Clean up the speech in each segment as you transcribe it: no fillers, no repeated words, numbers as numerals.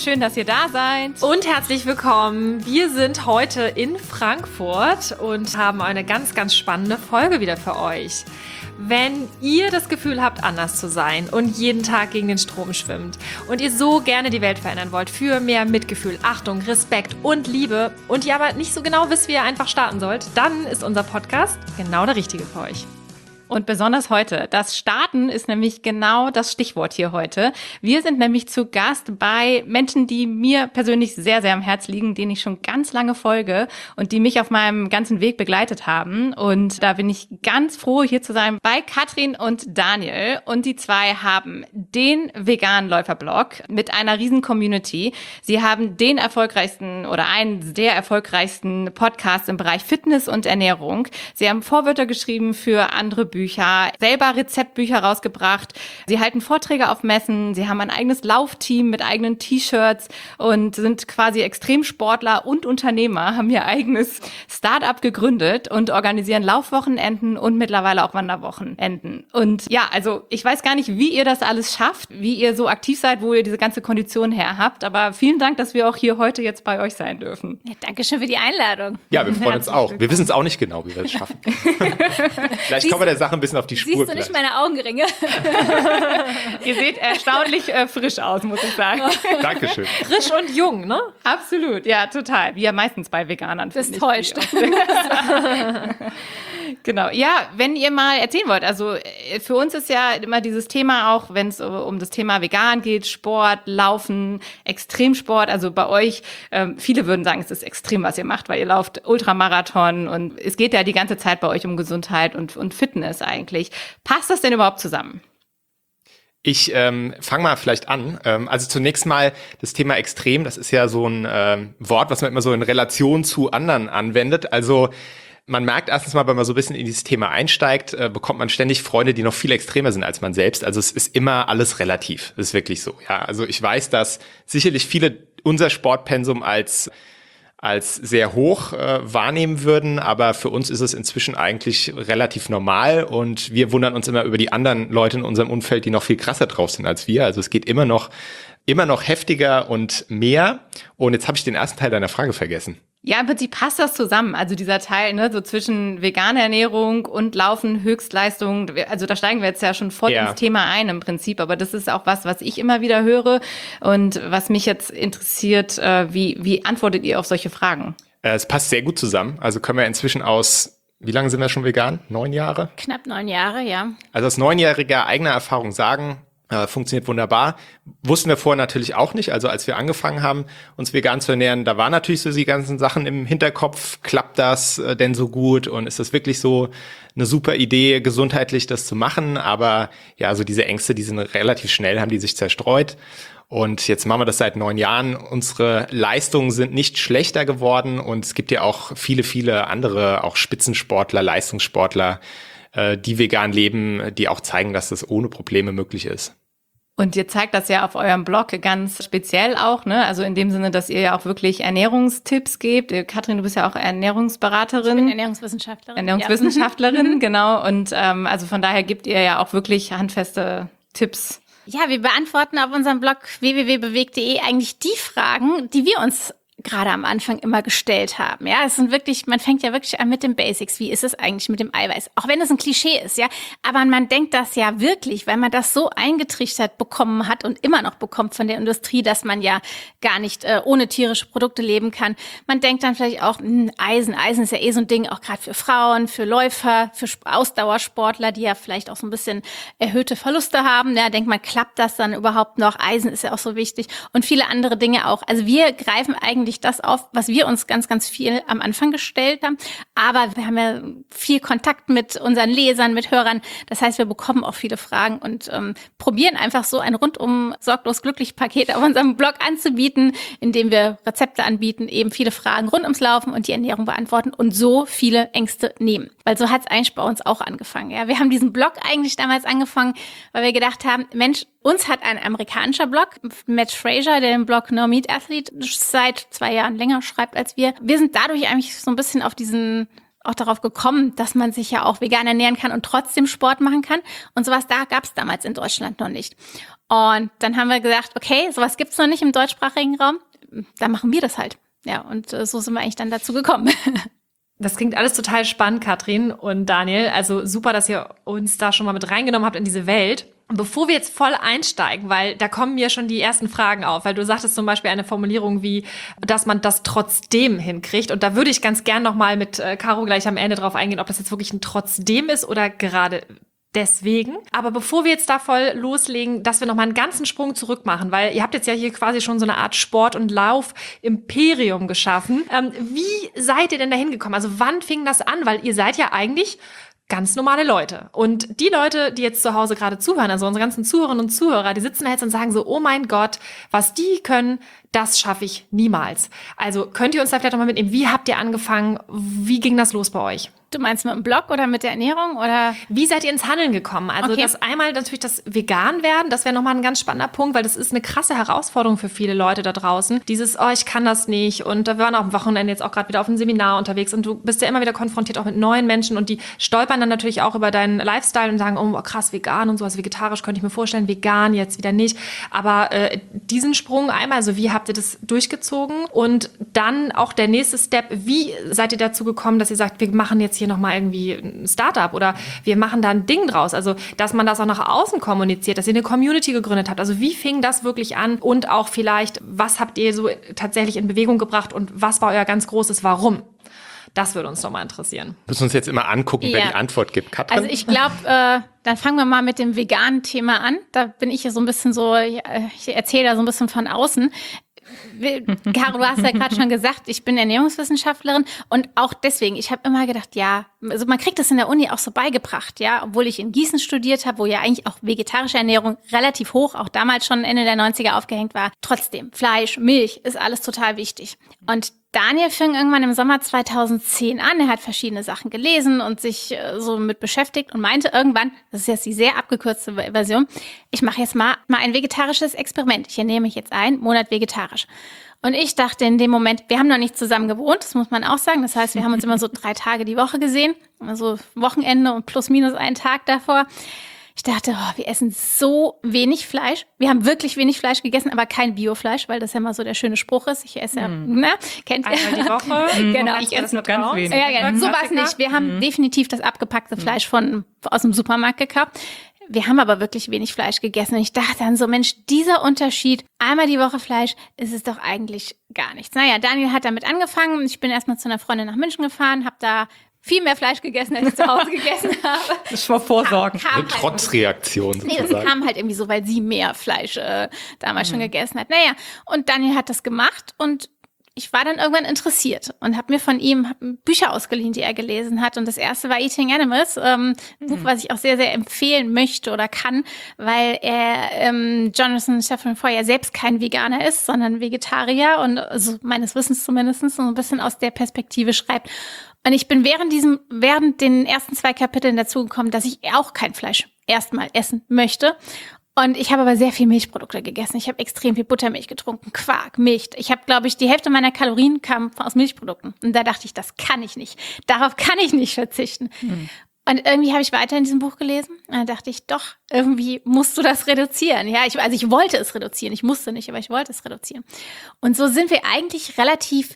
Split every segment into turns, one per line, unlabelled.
schön, dass ihr da seid.
Und herzlich willkommen. Wir sind heute in Frankfurt und haben eine ganz, ganz spannende Folge wieder für euch. Wenn ihr das Gefühl habt, anders zu sein und jeden Tag gegen den Strom schwimmt und ihr so gerne die Welt verändern wollt für mehr Mitgefühl, Achtung, Respekt und Liebe und ihr aber nicht so genau wisst, wie ihr einfach starten sollt, dann ist unser Podcast genau der richtige für euch.
Und besonders heute. Das Starten ist nämlich genau das Stichwort hier heute. Wir sind nämlich zu Gast bei Menschen, die mir persönlich sehr, sehr am Herz liegen, denen ich schon ganz lange folge und die mich auf meinem ganzen Weg begleitet haben. Und da bin ich ganz froh, hier zu sein bei Katrin und Daniel. Und die zwei haben den veganen Läuferblog mit einer riesen Community. Sie haben den erfolgreichsten oder einen der erfolgreichsten Podcasts im Bereich Fitness und Ernährung. Sie haben Vorwörter geschrieben für andere Bücher, selber Rezeptbücher rausgebracht. Sie halten Vorträge auf Messen. Sie haben ein eigenes Laufteam mit eigenen T-Shirts und sind quasi Extremsportler und Unternehmer, haben ihr eigenes Start-up gegründet und organisieren Laufwochenenden und mittlerweile auch Wanderwochenenden. Und ja, also ich weiß gar nicht, wie ihr das alles schafft, wie ihr so aktiv seid, wo ihr diese ganze Kondition her habt. Aber vielen Dank, dass wir auch hier heute jetzt bei euch sein dürfen.
Ja, danke schön für die Einladung.
Ja, wir freuen uns auch. Wir wissen es auch nicht genau, wie wir das schaffen. Vielleicht kommen wir der Sache ein bisschen auf die Spur.
Siehst du nicht meine Augenringe?
Ihr seht erstaunlich frisch aus, muss ich sagen.
Dankeschön.
Frisch und jung, ne?
Absolut, ja, total. Wie ja meistens bei Veganern.
Das täuscht.
Genau, ja, wenn ihr mal erzählen wollt, also für uns ist ja immer dieses Thema auch, wenn es um das Thema vegan geht, Sport, Laufen, Extremsport, also bei euch, viele würden sagen, es ist extrem, was ihr macht, weil ihr lauft Ultramarathon und es geht ja die ganze Zeit bei euch um Gesundheit und Fitness eigentlich. Passt das denn überhaupt zusammen?
Ich fange mal vielleicht an. Also zunächst mal das Thema extrem, das ist ja so ein Wort, was man immer so in Relation zu anderen anwendet. Also man merkt erstens mal, wenn man so ein bisschen in dieses Thema einsteigt, bekommt man ständig Freunde, die noch viel extremer sind als man selbst. Also es ist immer alles relativ. Das ist wirklich so. Ja, also ich weiß, dass sicherlich viele unser Sportpensum als sehr hoch wahrnehmen würden, aber für uns ist es inzwischen eigentlich relativ normal und wir wundern uns immer über die anderen Leute in unserem Umfeld, die noch viel krasser drauf sind als wir. Also es geht immer noch heftiger und mehr. Und jetzt habe ich den ersten Teil deiner Frage vergessen.
Ja, im Prinzip passt das zusammen. Also dieser Teil, ne, so zwischen veganer Ernährung und Laufen, Höchstleistung. Also da steigen wir jetzt ja schon voll ins Thema ein im Prinzip. Aber das ist auch was ich immer wieder höre und was mich jetzt interessiert. Wie antwortet ihr auf solche Fragen?
Es passt sehr gut zusammen. Also können wir inzwischen wie lange sind wir schon vegan? 9 Jahre?
Knapp 9 Jahre, ja.
Also aus 9-jähriger eigener Erfahrung sagen, funktioniert wunderbar. Wussten wir vorher natürlich auch nicht. Also als wir angefangen haben, uns vegan zu ernähren, da waren natürlich so die ganzen Sachen im Hinterkopf. Klappt das denn so gut? Und ist das wirklich so eine super Idee, gesundheitlich das zu machen? Aber ja, so diese Ängste, die sind relativ schnell, haben die sich zerstreut. Und jetzt machen wir das seit 9 Jahren. Unsere Leistungen sind nicht schlechter geworden. Und es gibt ja auch viele, viele andere, auch Spitzensportler, Leistungssportler, die vegan leben, die auch zeigen, dass das ohne Probleme möglich ist.
Und ihr zeigt das ja auf eurem Blog ganz speziell auch, ne? Also in dem Sinne, dass ihr ja auch wirklich Ernährungstipps gebt. Katrin, du bist ja auch Ernährungsberaterin.
Ich bin Ernährungswissenschaftlerin.
Ernährungswissenschaftlerin, ja. Genau. Und also von daher gebt ihr ja auch wirklich handfeste Tipps.
Ja, wir beantworten auf unserem Blog www.bewegt.de eigentlich die Fragen, die wir uns gerade am Anfang immer gestellt haben. Ja, es sind wirklich, man fängt ja wirklich an mit den Basics. Wie ist es eigentlich mit dem Eiweiß? Auch wenn es ein Klischee ist, ja. Aber man denkt das ja wirklich, weil man das so eingetrichtert bekommen hat und immer noch bekommt von der Industrie, dass man ja gar nicht ohne tierische Produkte leben kann. Man denkt dann vielleicht auch, Eisen ist ja eh so ein Ding, auch gerade für Frauen, für Läufer, für Ausdauersportler, die ja vielleicht auch so ein bisschen erhöhte Verluste haben. Ja, denkt man, klappt das dann überhaupt noch? Eisen ist ja auch so wichtig und viele andere Dinge auch. Also wir greifen eigentlich das auf, was wir uns ganz, ganz viel am Anfang gestellt haben. Aber wir haben ja viel Kontakt mit unseren Lesern, mit Hörern. Das heißt, wir bekommen auch viele Fragen und probieren einfach so ein rundum sorglos glücklich Paket auf unserem Blog anzubieten, indem wir Rezepte anbieten, eben viele Fragen rund ums Laufen und die Ernährung beantworten und so viele Ängste nehmen. Weil so hat es eigentlich bei uns auch angefangen. Ja, wir haben diesen Blog eigentlich damals angefangen, weil wir gedacht haben, Mensch, uns hat ein amerikanischer Blog, Matt Fraser, der den Blog No Meat Athlete seit 2 Jahren länger schreibt als wir. Wir sind dadurch eigentlich so ein bisschen auf diesen auch darauf gekommen, dass man sich ja auch vegan ernähren kann und trotzdem Sport machen kann. Und sowas da gab es damals in Deutschland noch nicht. Und dann haben wir gesagt, okay, sowas gibt's noch nicht im deutschsprachigen Raum, dann machen wir das halt. Ja, und so sind wir eigentlich dann dazu gekommen.
Das klingt alles total spannend, Katrin und Daniel. Also super, dass ihr uns da schon mal mit reingenommen habt in diese Welt. Und bevor wir jetzt voll einsteigen, weil da kommen mir schon die ersten Fragen auf, weil du sagtest zum Beispiel eine Formulierung wie, dass man das trotzdem hinkriegt. Und da würde ich ganz gern nochmal mit Caro gleich am Ende drauf eingehen, ob das jetzt wirklich ein Trotzdem ist oder gerade deswegen. Aber bevor wir jetzt da voll loslegen, dass wir nochmal einen ganzen Sprung zurück machen, weil ihr habt jetzt ja hier quasi schon so eine Art Sport- und Lauf-Imperium geschaffen. Wie seid ihr denn da hingekommen? Also wann fing das an? Weil ihr seid ja eigentlich ganz normale Leute. Und die Leute, die jetzt zu Hause gerade zuhören, also unsere ganzen Zuhörerinnen und Zuhörer, die sitzen da jetzt und sagen so, oh mein Gott, was die können, das schaffe ich niemals. Also könnt ihr uns da vielleicht nochmal mitnehmen, wie habt ihr angefangen? Wie ging das los bei euch?
Du meinst mit dem Blog oder mit der Ernährung oder?
Wie seid ihr ins Handeln gekommen? Also
Okay.
das einmal natürlich das Vegan-Werden, das wäre nochmal ein ganz spannender Punkt, weil das ist eine krasse Herausforderung für viele Leute da draußen. Dieses, oh, ich kann das nicht. Und da waren auch am Wochenende jetzt auch gerade wieder auf einem Seminar unterwegs und du bist ja immer wieder konfrontiert auch mit neuen Menschen und die stolpern dann natürlich auch über deinen Lifestyle und sagen, oh krass, vegan und so, also vegetarisch könnte ich mir vorstellen, vegan jetzt wieder nicht. Aber diesen Sprung einmal, also wie habt ihr das durchgezogen? Und dann auch der nächste Step, wie seid ihr dazu gekommen, dass ihr sagt, wir machen jetzt hier nochmal irgendwie ein Startup oder wir machen da ein Ding draus. Also, dass man das auch nach außen kommuniziert, dass ihr eine Community gegründet habt. Also, wie fing das wirklich an? Und auch vielleicht, was habt ihr so tatsächlich in Bewegung gebracht und was war euer ganz großes Warum? Das würde uns nochmal interessieren.
Wir müssen uns jetzt immer angucken, wer
Ja.
die Antwort gibt. Katrin?
Also ich glaube, dann fangen wir mal mit dem veganen Thema an. Da bin ich ja so ein bisschen so, ich erzähle da so ein bisschen von außen. Caro, du hast ja gerade schon gesagt, ich bin Ernährungswissenschaftlerin und auch deswegen, ich habe immer gedacht, ja, also man kriegt das in der Uni auch so beigebracht, ja, obwohl ich in Gießen studiert habe, wo ja eigentlich auch vegetarische Ernährung relativ hoch, auch damals schon Ende der 90er aufgehängt war. Trotzdem, Fleisch, Milch ist alles total wichtig. Und Daniel fing irgendwann im Sommer 2010 an. Er hat verschiedene Sachen gelesen und sich so mit beschäftigt und meinte irgendwann, das ist jetzt die sehr abgekürzte Version, ich mache jetzt mal ein vegetarisches Experiment. Ich ernähre mich jetzt einen Monat vegetarisch. Und ich dachte in dem Moment, wir haben noch nicht zusammen gewohnt, das muss man auch sagen. Das heißt, wir haben uns immer so 3 Tage die Woche gesehen, also Wochenende und plus minus einen Tag davor. Ich dachte, wir essen so wenig Fleisch. Wir haben wirklich wenig Fleisch gegessen, aber kein Biofleisch, weil das ja immer so der schöne Spruch ist. Ich esse ja, ne? Kennt ihr?
Einmal die Woche.
Genau.
Ich esse nur ganz wenig.
Ja, genau. So war es nicht. Wir haben definitiv das abgepackte Fleisch aus dem Supermarkt gekauft. Wir haben aber wirklich wenig Fleisch gegessen. Und ich dachte dann so, Mensch, dieser Unterschied, einmal die Woche Fleisch, ist es doch eigentlich gar nichts. Naja, Daniel hat damit angefangen. Ich bin erstmal zu einer Freundin nach München gefahren, habe da viel mehr Fleisch gegessen, als ich zu Hause gegessen habe.
Das war Vorsorgen.
Eine Trotzreaktion
Nee, das
sozusagen.
kam halt irgendwie so, weil sie mehr Fleisch damals schon gegessen hat. Naja, und Daniel hat das gemacht und ich war dann irgendwann interessiert und habe mir von ihm Bücher ausgeliehen, die er gelesen hat. Und das erste war Eating Animals, ein Buch, was ich auch sehr, sehr empfehlen möchte oder kann, weil er Jonathan Safran Foer ja selbst kein Veganer ist, sondern Vegetarier und also meines Wissens zumindest so ein bisschen aus der Perspektive schreibt. Und ich bin während den ersten 2 Kapiteln dazu gekommen, dass ich auch kein Fleisch erstmal essen möchte. Und ich habe aber sehr viel Milchprodukte gegessen. Ich habe extrem viel Buttermilch getrunken, Quark, Milch. Ich habe, glaube ich, die Hälfte meiner Kalorien kam aus Milchprodukten. Und da dachte ich, das kann ich nicht. Darauf kann ich nicht verzichten. Und irgendwie habe ich weiter in diesem Buch gelesen. Und dann dachte ich, doch, irgendwie musst du das reduzieren. Ja, ich wollte es reduzieren. Ich musste nicht, aber ich wollte es reduzieren. Und so sind wir eigentlich relativ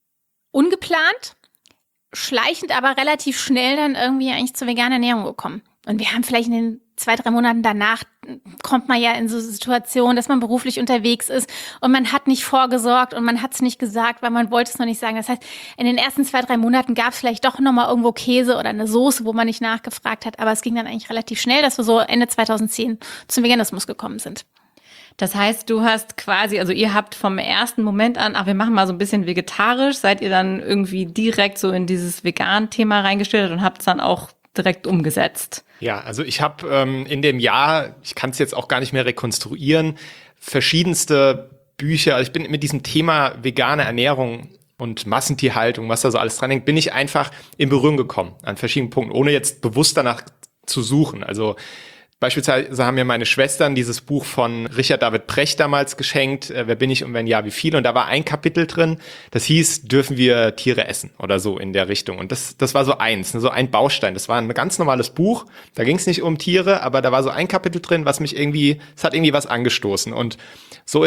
ungeplant, schleichend, aber relativ schnell dann irgendwie eigentlich zur veganen Ernährung gekommen. Und wir haben vielleicht in den 2-3 Monaten danach, kommt man ja in so Situationen, dass man beruflich unterwegs ist und man hat nicht vorgesorgt und man hat es nicht gesagt, weil man wollte es noch nicht sagen. Das heißt, in den ersten 2-3 Monaten gab es vielleicht doch nochmal irgendwo Käse oder eine Soße, wo man nicht nachgefragt hat. Aber es ging dann eigentlich relativ schnell, dass wir so Ende 2010 zum Veganismus gekommen sind.
Das heißt, du hast quasi, also ihr habt vom ersten Moment an, wir machen mal so ein bisschen vegetarisch, seid ihr dann irgendwie direkt so in dieses Vegan-Thema reingestellt und habt es dann auch direkt umgesetzt?
Ja, also ich habe in dem Jahr, ich kann es jetzt auch gar nicht mehr rekonstruieren, verschiedenste Bücher, also ich bin mit diesem Thema vegane Ernährung und Massentierhaltung, was da so alles dran hängt, bin ich einfach in Berührung gekommen an verschiedenen Punkten, ohne jetzt bewusst danach zu suchen. Also Beispielsweise haben mir meine Schwestern dieses Buch von Richard David Precht damals geschenkt, Wer bin ich und wenn ja, wie viel? Und da war ein Kapitel drin, das hieß, dürfen wir Tiere essen oder so in der Richtung. Und das war so eins, so ein Baustein. Das war ein ganz normales Buch, da ging es nicht um Tiere, aber da war so ein Kapitel drin, es hat irgendwie was angestoßen. Und so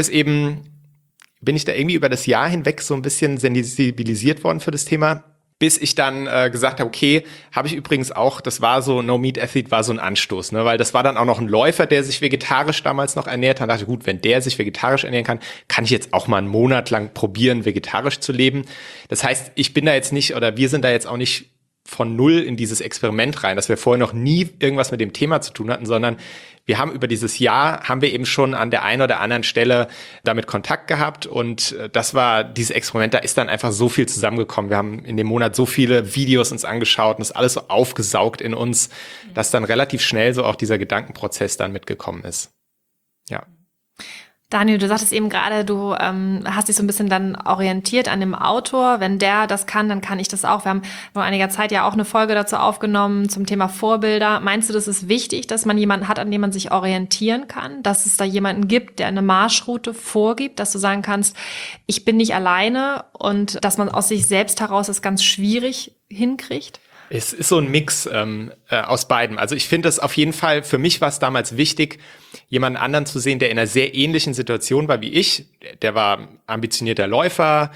bin ich da irgendwie über das Jahr hinweg so ein bisschen sensibilisiert worden für das Thema. Bis ich dann gesagt habe, okay, habe ich übrigens auch, das war so, No Meat Athlete war so ein Anstoß, ne, weil das war dann auch noch ein Läufer, der sich vegetarisch damals noch ernährt hat. Da dachte ich, gut, wenn der sich vegetarisch ernähren kann ich jetzt auch mal einen Monat lang probieren, vegetarisch zu leben. Das heißt, ich bin da jetzt nicht, oder wir sind da jetzt auch nicht von null in dieses Experiment rein, dass wir vorher noch nie irgendwas mit dem Thema zu tun hatten, sondern wir haben über dieses Jahr, haben wir eben schon an der einen oder anderen Stelle damit Kontakt gehabt und das war dieses Experiment, da ist dann einfach so viel zusammengekommen. Wir haben in dem Monat so viele Videos uns angeschaut und das alles so aufgesaugt in uns, dass dann relativ schnell so auch dieser Gedankenprozess dann mitgekommen ist. Ja.
Daniel, du sagtest eben gerade, du hast dich so ein bisschen dann orientiert an dem Autor. Wenn der das kann, dann kann ich das auch. Wir haben vor einiger Zeit ja auch eine Folge dazu aufgenommen zum Thema Vorbilder. Meinst du, das ist wichtig, dass man jemanden hat, an dem man sich orientieren kann? Dass es da jemanden gibt, der eine Marschroute vorgibt, dass du sagen kannst, ich bin nicht alleine und dass man aus sich selbst heraus es ganz schwierig hinkriegt?
Es ist so ein Mix aus beidem. Also ich finde es auf jeden Fall, für mich war es damals wichtig, jemanden anderen zu sehen, der in einer sehr ähnlichen Situation war wie ich. Der war ambitionierter Läufer,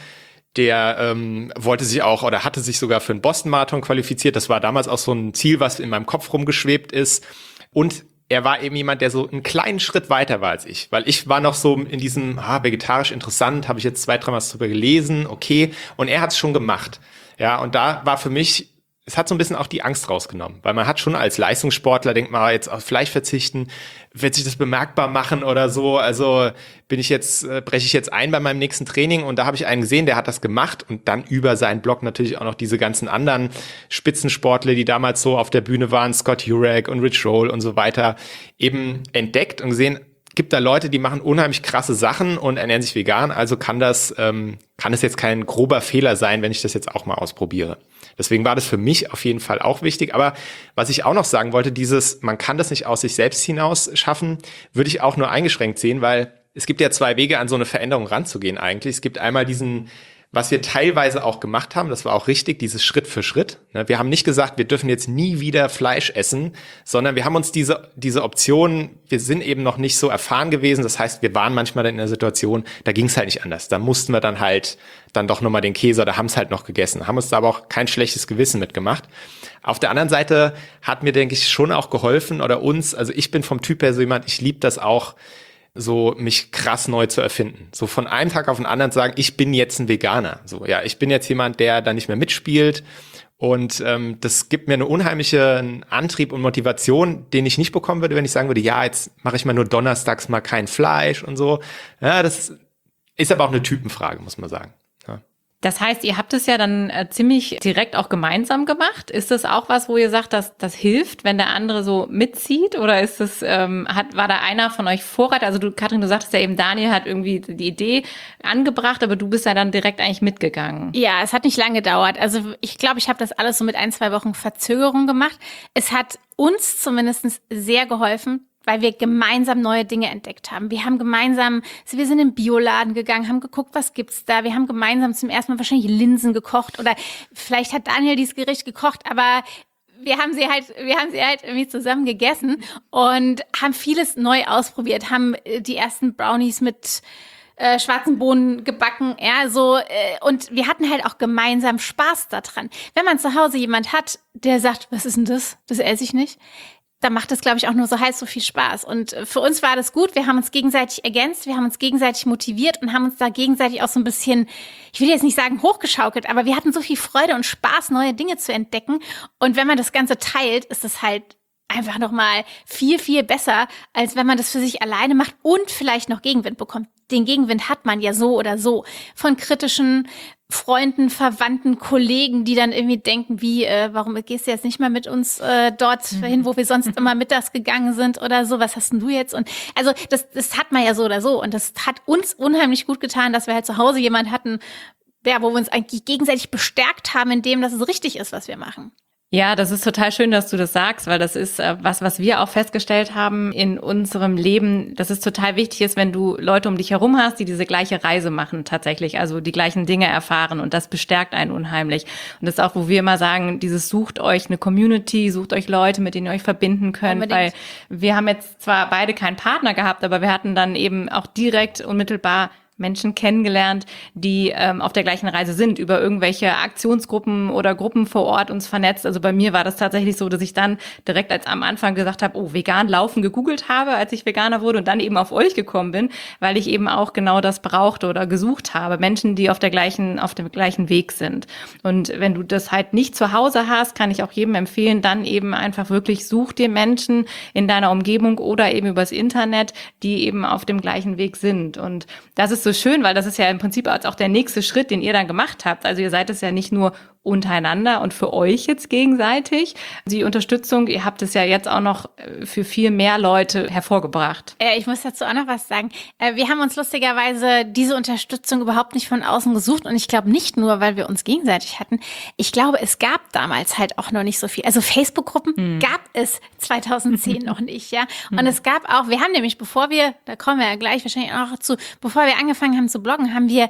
der wollte sich auch oder hatte sich sogar für einen Boston-Marathon qualifiziert. Das war damals auch so ein Ziel, was in meinem Kopf rumgeschwebt ist. Und er war eben jemand, der so einen kleinen Schritt weiter war als ich. Weil ich war noch so in diesem, vegetarisch interessant, habe ich jetzt 2-3 Mal drüber gelesen, okay. Und er hat es schon gemacht. Ja, und da war für mich, es hat so ein bisschen auch die Angst rausgenommen, weil man hat schon als Leistungssportler, denkt man jetzt auf Fleisch verzichten, wird sich das bemerkbar machen oder so, also breche ich jetzt ein bei meinem nächsten Training und da habe ich einen gesehen, der hat das gemacht und dann über seinen Blog natürlich auch noch diese ganzen anderen Spitzensportler, die damals so auf der Bühne waren, Scott Jurek und Rich Roll und so weiter, eben entdeckt und gesehen, gibt da Leute, die machen unheimlich krasse Sachen und ernähren sich vegan, also kann es jetzt kein grober Fehler sein, wenn ich das jetzt auch mal ausprobiere. Deswegen war das für mich auf jeden Fall auch wichtig. Aber was ich auch noch sagen wollte, man kann das nicht aus sich selbst hinaus schaffen, würde ich auch nur eingeschränkt sehen, weil es gibt ja 2 Wege, an so eine Veränderung ranzugehen eigentlich. Es gibt einmal was wir teilweise auch gemacht haben, das war auch richtig, dieses Schritt für Schritt. Wir haben nicht gesagt, wir dürfen jetzt nie wieder Fleisch essen, sondern wir haben uns diese Option, wir sind eben noch nicht so erfahren gewesen, das heißt, wir waren manchmal dann in der Situation, da ging es halt nicht anders. Da mussten wir dann halt doch nochmal den Käse oder haben es halt noch gegessen, haben uns da aber auch kein schlechtes Gewissen mitgemacht. Auf der anderen Seite hat mir, denke ich, schon auch geholfen oder uns, also ich bin vom Typ her so jemand, ich liebe das auch, so mich krass neu zu erfinden. So von einem Tag auf den anderen zu sagen, ich bin jetzt ein Veganer. So, ja, ich bin jetzt jemand, der da nicht mehr mitspielt. Und das gibt mir eine unheimliche Antrieb und Motivation, den ich nicht bekommen würde, wenn ich sagen würde, ja, jetzt mache ich mal nur donnerstags mal kein Fleisch und so. Ja, das ist aber auch eine Typenfrage, muss man sagen. Ja.
Das heißt, ihr habt es ja dann ziemlich direkt auch gemeinsam gemacht. Ist das auch was, wo ihr sagt, dass das hilft, wenn der andere so mitzieht? Oder ist das, war da einer von euch Vorreiter? Also Katrin, du sagtest ja eben, Daniel hat irgendwie die Idee angebracht, aber du bist ja dann direkt eigentlich mitgegangen.
Ja, es hat nicht lange gedauert. Also ich glaube, ich habe das alles so mit 1-2 Wochen Verzögerung gemacht. Es hat uns zumindest sehr geholfen, weil wir gemeinsam neue Dinge entdeckt haben. Wir sind in den Bioladen gegangen, haben geguckt, was gibt's da. Wir haben gemeinsam zum ersten Mal wahrscheinlich Linsen gekocht oder vielleicht hat Daniel dieses Gericht gekocht, aber wir haben sie halt irgendwie zusammen gegessen und haben vieles neu ausprobiert, haben die ersten Brownies mit schwarzen Bohnen gebacken, und wir hatten halt auch gemeinsam Spaß daran. Wenn man zu Hause jemand hat, der sagt, was ist denn das? Das esse ich nicht. Da macht es, glaube ich, auch nur so viel Spaß. Und für uns war das gut. Wir haben uns gegenseitig ergänzt, wir haben uns gegenseitig motiviert und haben uns da gegenseitig auch so ein bisschen, ich will jetzt nicht sagen hochgeschaukelt, aber wir hatten so viel Freude und Spaß, neue Dinge zu entdecken. Und wenn man das Ganze teilt, ist es halt einfach nochmal viel, viel besser, als wenn man das für sich alleine macht und vielleicht noch Gegenwind bekommt. Den Gegenwind hat man ja so oder so. Von kritischen Freunden, Verwandten, Kollegen, die dann irgendwie denken, warum gehst du jetzt nicht mal mit uns dorthin, wo wir sonst immer mittags gegangen sind oder so, was hast denn du jetzt? Und also das hat man ja so oder so. Und das hat uns unheimlich gut getan, dass wir halt zu Hause jemanden hatten, wo wir uns eigentlich gegenseitig bestärkt haben in dem, dass es richtig ist, was wir machen.
Ja, das ist total schön, dass du das sagst, weil das ist was wir auch festgestellt haben in unserem Leben, dass es total wichtig ist, wenn du Leute um dich herum hast, die diese gleiche Reise machen tatsächlich, also die gleichen Dinge erfahren und das bestärkt einen unheimlich. Und das ist auch, wo wir immer sagen, sucht euch eine Community, sucht euch Leute, mit denen ihr euch verbinden könnt, unbedingt. Weil wir haben jetzt zwar beide keinen Partner gehabt, aber wir hatten dann eben auch direkt unmittelbar Menschen kennengelernt, die auf der gleichen Reise sind, über irgendwelche Aktionsgruppen oder Gruppen vor Ort uns vernetzt. Also bei mir war das tatsächlich so, dass ich dann direkt als am Anfang gesagt habe, vegan laufen gegoogelt habe, als ich Veganer wurde und dann eben auf euch gekommen bin, weil ich eben auch genau das brauchte oder gesucht habe. Menschen, die auf dem gleichen Weg sind. Und wenn du das halt nicht zu Hause hast, kann ich auch jedem empfehlen, dann eben einfach wirklich such dir Menschen in deiner Umgebung oder eben übers Internet, die eben auf dem gleichen Weg sind. Und das ist so schön, weil das ist ja im Prinzip auch der nächste Schritt, den ihr dann gemacht habt. Also ihr seid es ja nicht nur untereinander und für euch jetzt gegenseitig. Die Unterstützung, ihr habt es ja jetzt auch noch für viel mehr Leute hervorgebracht.
Ich muss dazu auch noch was sagen. Wir haben uns lustigerweise diese Unterstützung überhaupt nicht von außen gesucht und ich glaube nicht nur, weil wir uns gegenseitig hatten. Ich glaube, es gab damals halt auch noch nicht so viel. Also Facebook-Gruppen gab es 2010 noch nicht, ja. Und es gab auch, wir haben nämlich, da kommen wir ja gleich wahrscheinlich auch noch zu, bevor wir angefangen haben zu bloggen, haben wir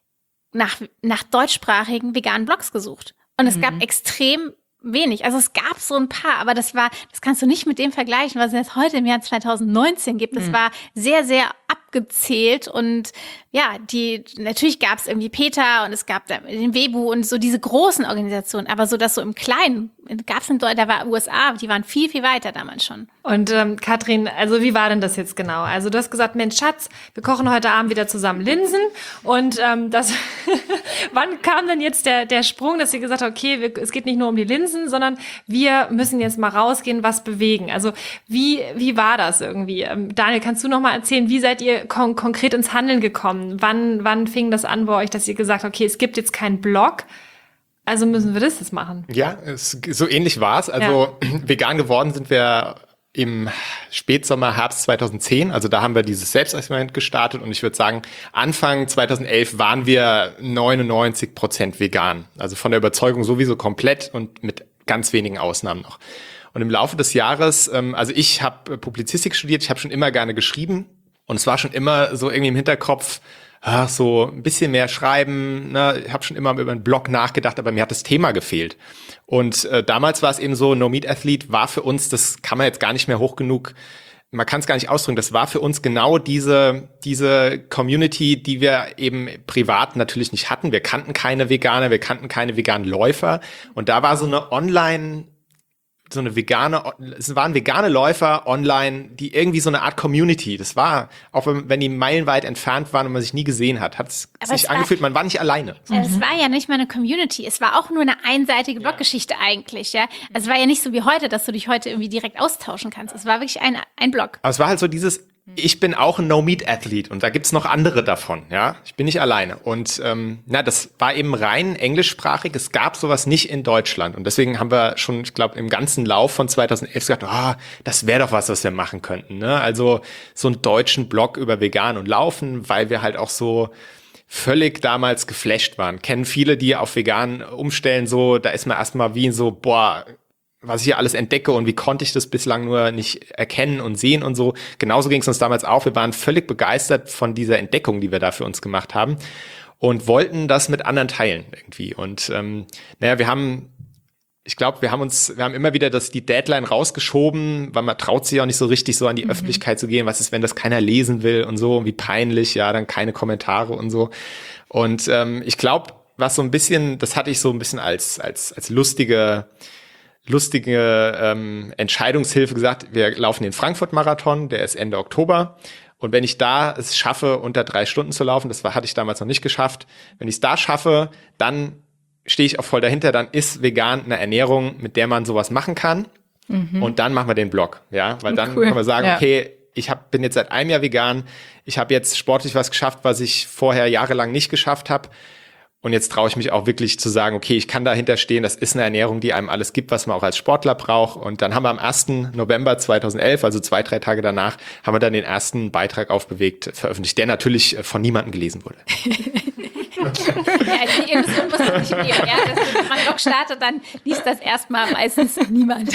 nach deutschsprachigen veganen Blogs gesucht. Und es gab extrem wenig. Also es gab so ein paar, aber das kannst du nicht mit dem vergleichen, was es jetzt heute im Jahr 2019 gibt. Das war sehr, sehr abgezählt und ja, natürlich gab es irgendwie PETA und es gab den WEBU und so diese großen Organisationen, aber so das so im Kleinen gab es da war USA, die waren viel, viel weiter damals schon.
Und Katrin, also wie war denn das jetzt genau? Also du hast gesagt, Mensch Schatz, wir kochen heute Abend wieder zusammen Linsen und wann kam denn jetzt der Sprung, dass ihr gesagt habt, okay, es geht nicht nur um die Linsen, sondern wir müssen jetzt mal rausgehen, was bewegen. Also wie war das irgendwie? Daniel, kannst du noch mal erzählen, wie seid ihr konkret ins Handeln gekommen? Wann fing das an bei euch, dass ihr gesagt habt, okay, es gibt jetzt keinen Blog, also müssen wir das jetzt machen?
Ja, so ähnlich war es. Also vegan geworden sind wir im Spätsommer, Herbst 2010. Also da haben wir dieses Selbstexperiment gestartet und ich würde sagen, Anfang 2011 waren wir 99% vegan. Also von der Überzeugung sowieso komplett und mit ganz wenigen Ausnahmen noch. Und im Laufe des Jahres, also ich habe Publizistik studiert, ich habe schon immer gerne geschrieben und es war schon immer so irgendwie im Hinterkopf, so ein bisschen mehr schreiben, ne? Ich habe schon immer über einen Blog nachgedacht, aber mir hat das Thema gefehlt. Und damals war es eben so, No Meat Athlete war für uns, das kann man jetzt gar nicht mehr hoch genug, man kann es gar nicht ausdrücken, das war für uns genau diese Community, die wir eben privat natürlich nicht hatten. Wir kannten keine Veganer, wir kannten keine veganen Läufer. Und da war es waren vegane Läufer online, die irgendwie so eine Art Community, das war, auch wenn die meilenweit entfernt waren und man sich nie gesehen hat es sich angefühlt, man war nicht alleine.
Es war ja nicht mal eine Community, es war auch nur eine einseitige Bloggeschichte eigentlich, ja. Also es war ja nicht so wie heute, dass du dich heute irgendwie direkt austauschen kannst. Es war wirklich ein Blog.
Aber es war halt so dieses, ich bin auch ein No-Meat-Athlete und da gibt's noch andere davon, ja. Ich bin nicht alleine. Und das war eben rein englischsprachig. Es gab sowas nicht in Deutschland. Und deswegen haben wir schon, ich glaube, im ganzen Lauf von 2011 gesagt, das wäre doch was wir machen könnten. Ne? Also so einen deutschen Blog über Vegan und Laufen, weil wir halt auch so völlig damals geflasht waren. Kennen viele, die auf vegan umstellen, so, da ist man erstmal wie so, was ich hier alles entdecke und wie konnte ich das bislang nur nicht erkennen und sehen und so. Genauso ging es uns damals auch. Wir waren völlig begeistert von dieser Entdeckung, die wir da für uns gemacht haben und wollten das mit anderen teilen irgendwie. Und wir haben immer wieder die Deadline rausgeschoben, weil man traut sich auch nicht so richtig so an die Öffentlichkeit zu gehen. Was ist, wenn das keiner lesen will und so, und wie peinlich, ja, dann keine Kommentare und so. Und ich glaube, was so ein bisschen, das hatte ich so ein bisschen als lustige Entscheidungshilfe gesagt, wir laufen den Frankfurt-Marathon, der ist Ende Oktober. Und wenn ich da es schaffe, unter 3 Stunden zu laufen, hatte ich damals noch nicht geschafft, wenn ich es da schaffe, dann stehe ich auch voll dahinter, dann ist vegan eine Ernährung, mit der man sowas machen kann. Und dann machen wir den Blog, ja, weil dann können wir sagen, okay, bin jetzt seit einem Jahr vegan, ich habe jetzt sportlich was geschafft, was ich vorher jahrelang nicht geschafft habe. Und jetzt traue ich mich auch wirklich zu sagen, okay, ich kann dahinter stehen, das ist eine Ernährung, die einem alles gibt, was man auch als Sportler braucht. Und dann haben wir am 1. November 2011, also 2-3 Tage danach, haben wir dann den ersten Beitrag auf Bewegt veröffentlicht, der natürlich von niemandem gelesen wurde.
Ihr muss das nicht lesen. Ja, wenn man einen Blog startet, dann liest das erstmal meistens niemand.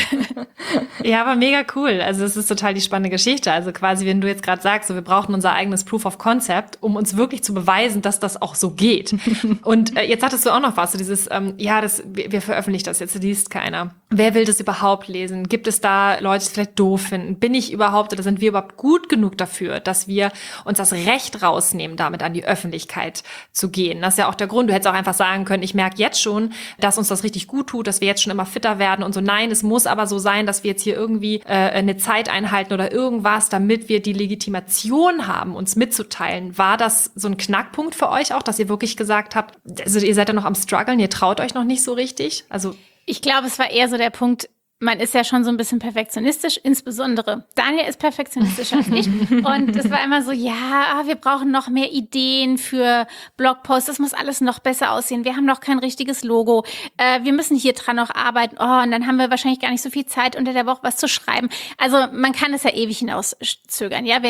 Ja, aber mega cool. Also es ist total die spannende Geschichte. Also quasi, wenn du jetzt gerade sagst, so, wir brauchen unser eigenes Proof of Concept, um uns wirklich zu beweisen, dass das auch so geht. Und jetzt hattest du auch noch was, so dieses, wir veröffentlichen das jetzt, liest keiner. Wer will das überhaupt lesen? Gibt es da Leute, die es vielleicht doof finden? Bin ich überhaupt oder sind wir überhaupt gut genug dafür, dass wir uns das Recht rausnehmen, damit an die Öffentlichkeit zu gehen? Das ist ja auch der Grund. Du hättest auch einfach sagen können, ich merke jetzt schon, dass uns das richtig gut tut, dass wir jetzt schon immer fitter werden und so. Nein, es muss aber so sein, dass wir jetzt hier irgendwie eine Zeit einhalten oder irgendwas, damit wir die Legitimation haben, uns mitzuteilen. War das so ein Knackpunkt für euch auch, dass ihr wirklich gesagt habt, also ihr seid ja noch am struggeln, ihr traut euch noch nicht so richtig? Also
ich glaube, es war eher so der Punkt, man ist ja schon so ein bisschen perfektionistisch, insbesondere Daniel ist perfektionistischer als ich. Und es war immer so, ja, wir brauchen noch mehr Ideen für Blogposts, das muss alles noch besser aussehen. Wir haben noch kein richtiges Logo. Wir müssen hier dran noch arbeiten. Oh, und dann haben wir wahrscheinlich gar nicht so viel Zeit, unter der Woche was zu schreiben. Also man kann es ja ewig hinauszögern. Ja,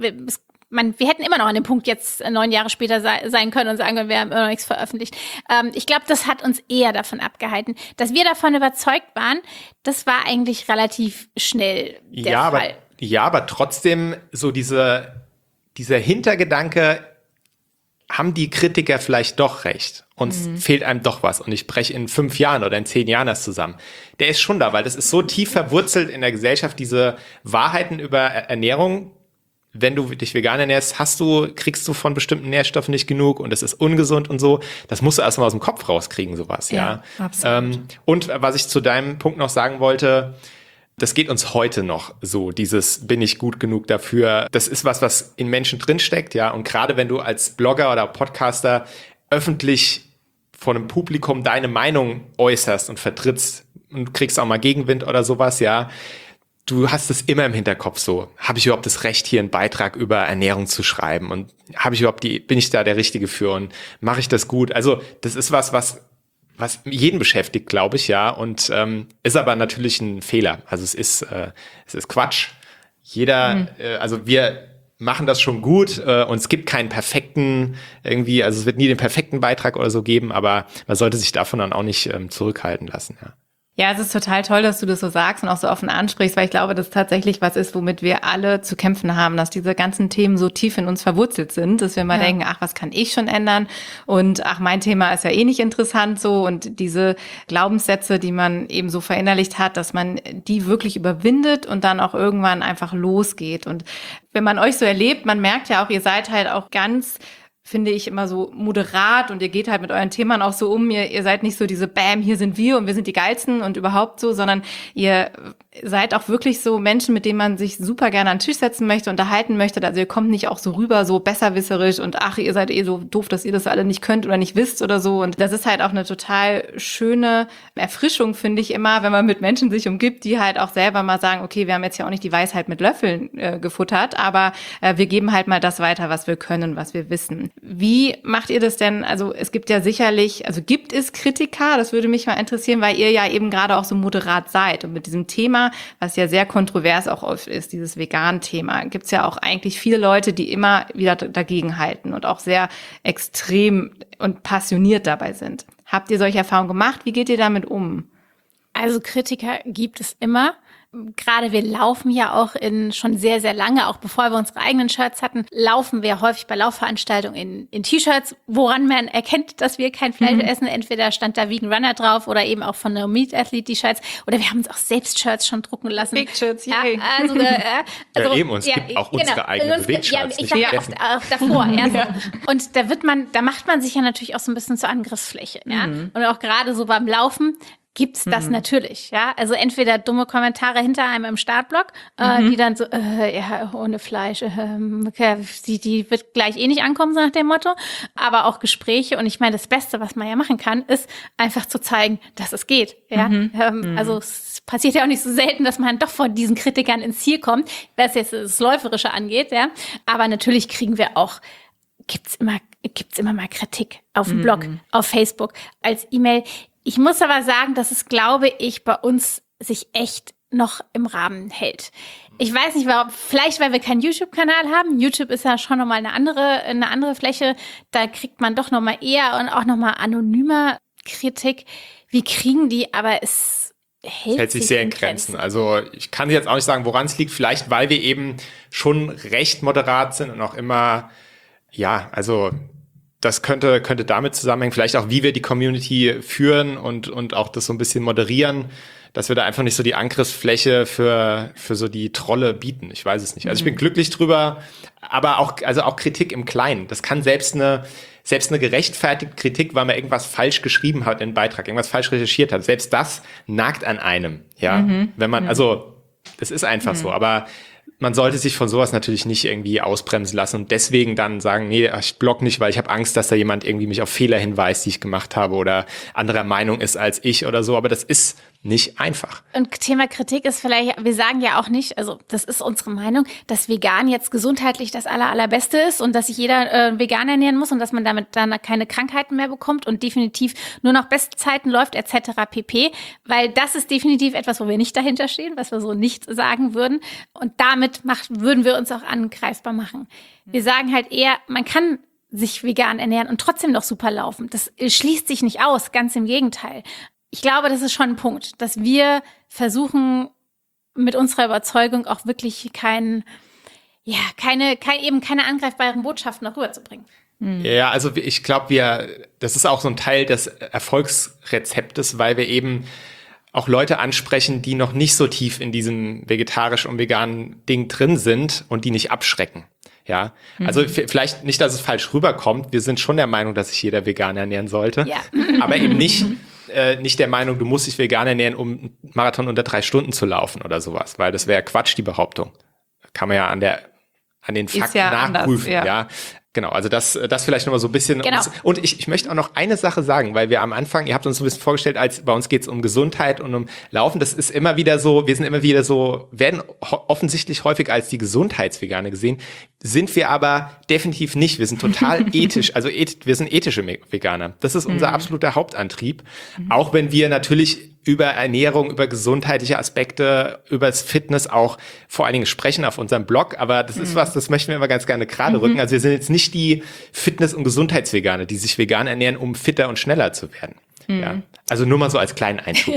wir hätten immer noch an dem Punkt jetzt 9 Jahre später sein können und sagen können, wir haben immer noch nichts veröffentlicht. Ich glaube, das hat uns eher davon abgehalten. Dass wir davon überzeugt waren, das war eigentlich relativ schnell der Fall.
Aber trotzdem so dieser Hintergedanke, haben die Kritiker vielleicht doch recht? Uns fehlt einem doch was und ich breche in 5 Jahren oder in 10 Jahren das zusammen. Der ist schon da, weil das ist so tief verwurzelt in der Gesellschaft, diese Wahrheiten über Ernährung. Wenn du dich vegan ernährst, kriegst du von bestimmten Nährstoffen nicht genug und es ist ungesund und so. Das musst du erstmal aus dem Kopf rauskriegen, sowas, ja.
Absolut.
Und was ich zu deinem Punkt noch sagen wollte, das geht uns heute noch so, dieses bin ich gut genug dafür. Das ist was in Menschen drinsteckt, ja. Und gerade wenn du als Blogger oder Podcaster öffentlich vor einem Publikum deine Meinung äußerst und vertrittst und kriegst auch mal Gegenwind oder sowas, ja. Du hast es immer im Hinterkopf so. Habe ich überhaupt das Recht, hier einen Beitrag über Ernährung zu schreiben? Und bin ich da der Richtige für? Und mache ich das gut? Also, das ist was jeden beschäftigt, glaube ich, ja. Und ist aber natürlich ein Fehler. Also es ist Quatsch. Also wir machen das schon gut und es gibt keinen perfekten also es wird nie den perfekten Beitrag oder so geben, aber man sollte sich davon dann auch nicht zurückhalten lassen, ja.
Ja, es ist total toll, dass du das so sagst und auch so offen ansprichst, weil ich glaube, das tatsächlich was ist, womit wir alle zu kämpfen haben, dass diese ganzen Themen so tief in uns verwurzelt sind, dass wir mal denken, ach, was kann ich schon ändern? Und ach, mein Thema ist ja eh nicht interessant so. Und diese Glaubenssätze, die man eben so verinnerlicht hat, dass man die wirklich überwindet und dann auch irgendwann einfach losgeht. Und wenn man euch so erlebt, man merkt ja auch, ihr seid halt auch ganz, finde ich, immer so moderat und ihr geht halt mit euren Themen auch so um. Ihr seid nicht so diese Bam, hier sind wir und wir sind die Geilsten und überhaupt so, sondern ihr seid auch wirklich so Menschen, mit denen man sich super gerne an den Tisch setzen möchte, unterhalten möchte. Also ihr kommt nicht auch so rüber, so besserwisserisch und ach, ihr seid eh so doof, dass ihr das alle nicht könnt oder nicht wisst oder so. Und das ist halt auch eine total schöne Erfrischung, finde ich immer, wenn man mit Menschen sich umgibt, die halt auch selber mal sagen, okay, wir haben jetzt ja auch nicht die Weisheit mit Löffeln gefuttert, aber wir geben halt mal das weiter, was wir können, was wir wissen. Wie macht ihr das denn? Also es gibt ja sicherlich, also gibt es Kritiker? Das würde mich mal interessieren, weil ihr ja eben gerade auch so moderat seid. Und mit diesem Thema, was ja sehr kontrovers auch oft ist, dieses Vegan-Thema, gibt es ja auch eigentlich viele Leute, die immer wieder dagegen halten und auch sehr extrem und passioniert dabei sind. Habt ihr solche Erfahrungen gemacht? Wie geht ihr damit um?
Also Kritiker gibt es immer. Gerade wir laufen ja auch schon sehr, sehr lange, auch bevor wir unsere eigenen Shirts hatten, laufen wir häufig bei Laufveranstaltungen in T-Shirts, woran man erkennt, dass wir kein Fleisch essen. Entweder stand da Vegan Runner drauf oder eben auch von der Meat Athlete die Shirts. Oder wir haben uns auch selbst Shirts schon drucken lassen.
Big Shirts, yay.
Ja, eben, uns gibt auch unsere eigenen Bewegshirts.
Ich sag auch davor. Und da macht man sich ja natürlich auch so ein bisschen zur Angriffsfläche. Ja? Und auch gerade so beim Laufen gibt's das natürlich, ja. Also entweder dumme Kommentare hinter einem im Startblock, die dann so, ja, ohne Fleisch, okay, die wird gleich eh nicht ankommen, so nach dem Motto. Aber auch Gespräche. Und ich meine, das Beste, was man ja machen kann, ist einfach zu zeigen, dass es geht, ja. Also es passiert ja auch nicht so selten, dass man doch vor diesen Kritikern ins Ziel kommt, was jetzt das Läuferische angeht, ja. Aber natürlich kriegen wir auch, gibt's immer mal Kritik auf dem Blog, auf Facebook, als E-Mail. Ich muss aber sagen, dass es, glaube ich, bei uns sich echt noch im Rahmen hält. Ich weiß nicht, warum, vielleicht weil wir keinen YouTube-Kanal haben. YouTube ist ja schon nochmal eine andere Fläche. Da kriegt man doch nochmal eher und auch nochmal anonymer Kritik. Wir kriegen die, aber es hält
sich sehr in Grenzen. Also ich kann jetzt auch nicht sagen, woran es liegt. Vielleicht, weil wir eben schon recht moderat sind und auch immer, ja, also das könnte damit zusammenhängen. Vielleicht auch, wie wir die Community führen und auch das so ein bisschen moderieren, dass wir da einfach nicht so die Angriffsfläche für so die Trolle bieten. Ich weiß es nicht. Also ich bin glücklich drüber, aber auch Kritik im Kleinen. Das kann selbst eine gerechtfertigte Kritik, weil man irgendwas falsch geschrieben hat in den Beitrag, irgendwas falsch recherchiert hat. Selbst das nagt an einem, ja. Wenn man, also, das ist einfach so, aber man sollte sich von sowas natürlich nicht irgendwie ausbremsen lassen und deswegen dann sagen, nee, ich blog nicht, weil ich habe Angst, dass da jemand irgendwie mich auf Fehler hinweist, die ich gemacht habe oder anderer Meinung ist als ich oder so. Aber das ist nicht einfach.
Und Thema Kritik ist vielleicht, wir sagen ja auch nicht, also das ist unsere Meinung, dass vegan jetzt gesundheitlich das allerbeste ist und dass sich jeder vegan ernähren muss und dass man damit dann keine Krankheiten mehr bekommt und definitiv nur noch Bestzeiten läuft etc. pp. Weil das ist definitiv etwas, wo wir nicht dahinter stehen, was wir so nicht sagen würden. Und damit würden wir uns auch angreifbar machen. Wir sagen halt eher, man kann sich vegan ernähren und trotzdem noch super laufen. Das schließt sich nicht aus, ganz im Gegenteil. Ich glaube, das ist schon ein Punkt, dass wir versuchen, mit unserer Überzeugung auch wirklich keine angreifbaren Botschaften noch rüberzubringen.
Ja, also ich glaube, das ist auch so ein Teil des Erfolgsrezeptes, weil wir eben auch Leute ansprechen, die noch nicht so tief in diesem vegetarisch und veganen Ding drin sind und die nicht abschrecken. Ja, also vielleicht nicht, dass es falsch rüberkommt. Wir sind schon der Meinung, dass sich jeder vegan ernähren sollte. Ja. Aber eben nicht der Meinung, du musst dich vegan ernähren, um einen Marathon unter 3 Stunden zu laufen oder sowas. Weil das wäre Quatsch, die Behauptung. Kann man ja an den Fakten nachprüfen.
Anders,
ja. Genau, also das vielleicht nochmal so ein bisschen.
Genau.
Und ich möchte auch noch eine Sache sagen, weil wir am Anfang, ihr habt uns so ein bisschen vorgestellt, als bei uns geht es um Gesundheit und um Laufen. Das ist immer wieder so, werden offensichtlich häufig als die Gesundheitsveganer gesehen, sind wir aber definitiv nicht. Wir sind total ethisch, also wir sind ethische Veganer. Das ist unser absoluter Hauptantrieb. Auch wenn wir natürlich über Ernährung, über gesundheitliche Aspekte, über das Fitness auch vor allen Dingen sprechen auf unserem Blog. Aber das ist das möchten wir immer ganz gerne gerade rücken. Also wir sind jetzt nicht die Fitness- und Gesundheitsveganer, die sich vegan ernähren, um fitter und schneller zu werden. Ja. Also nur mal so als kleinen Einschub.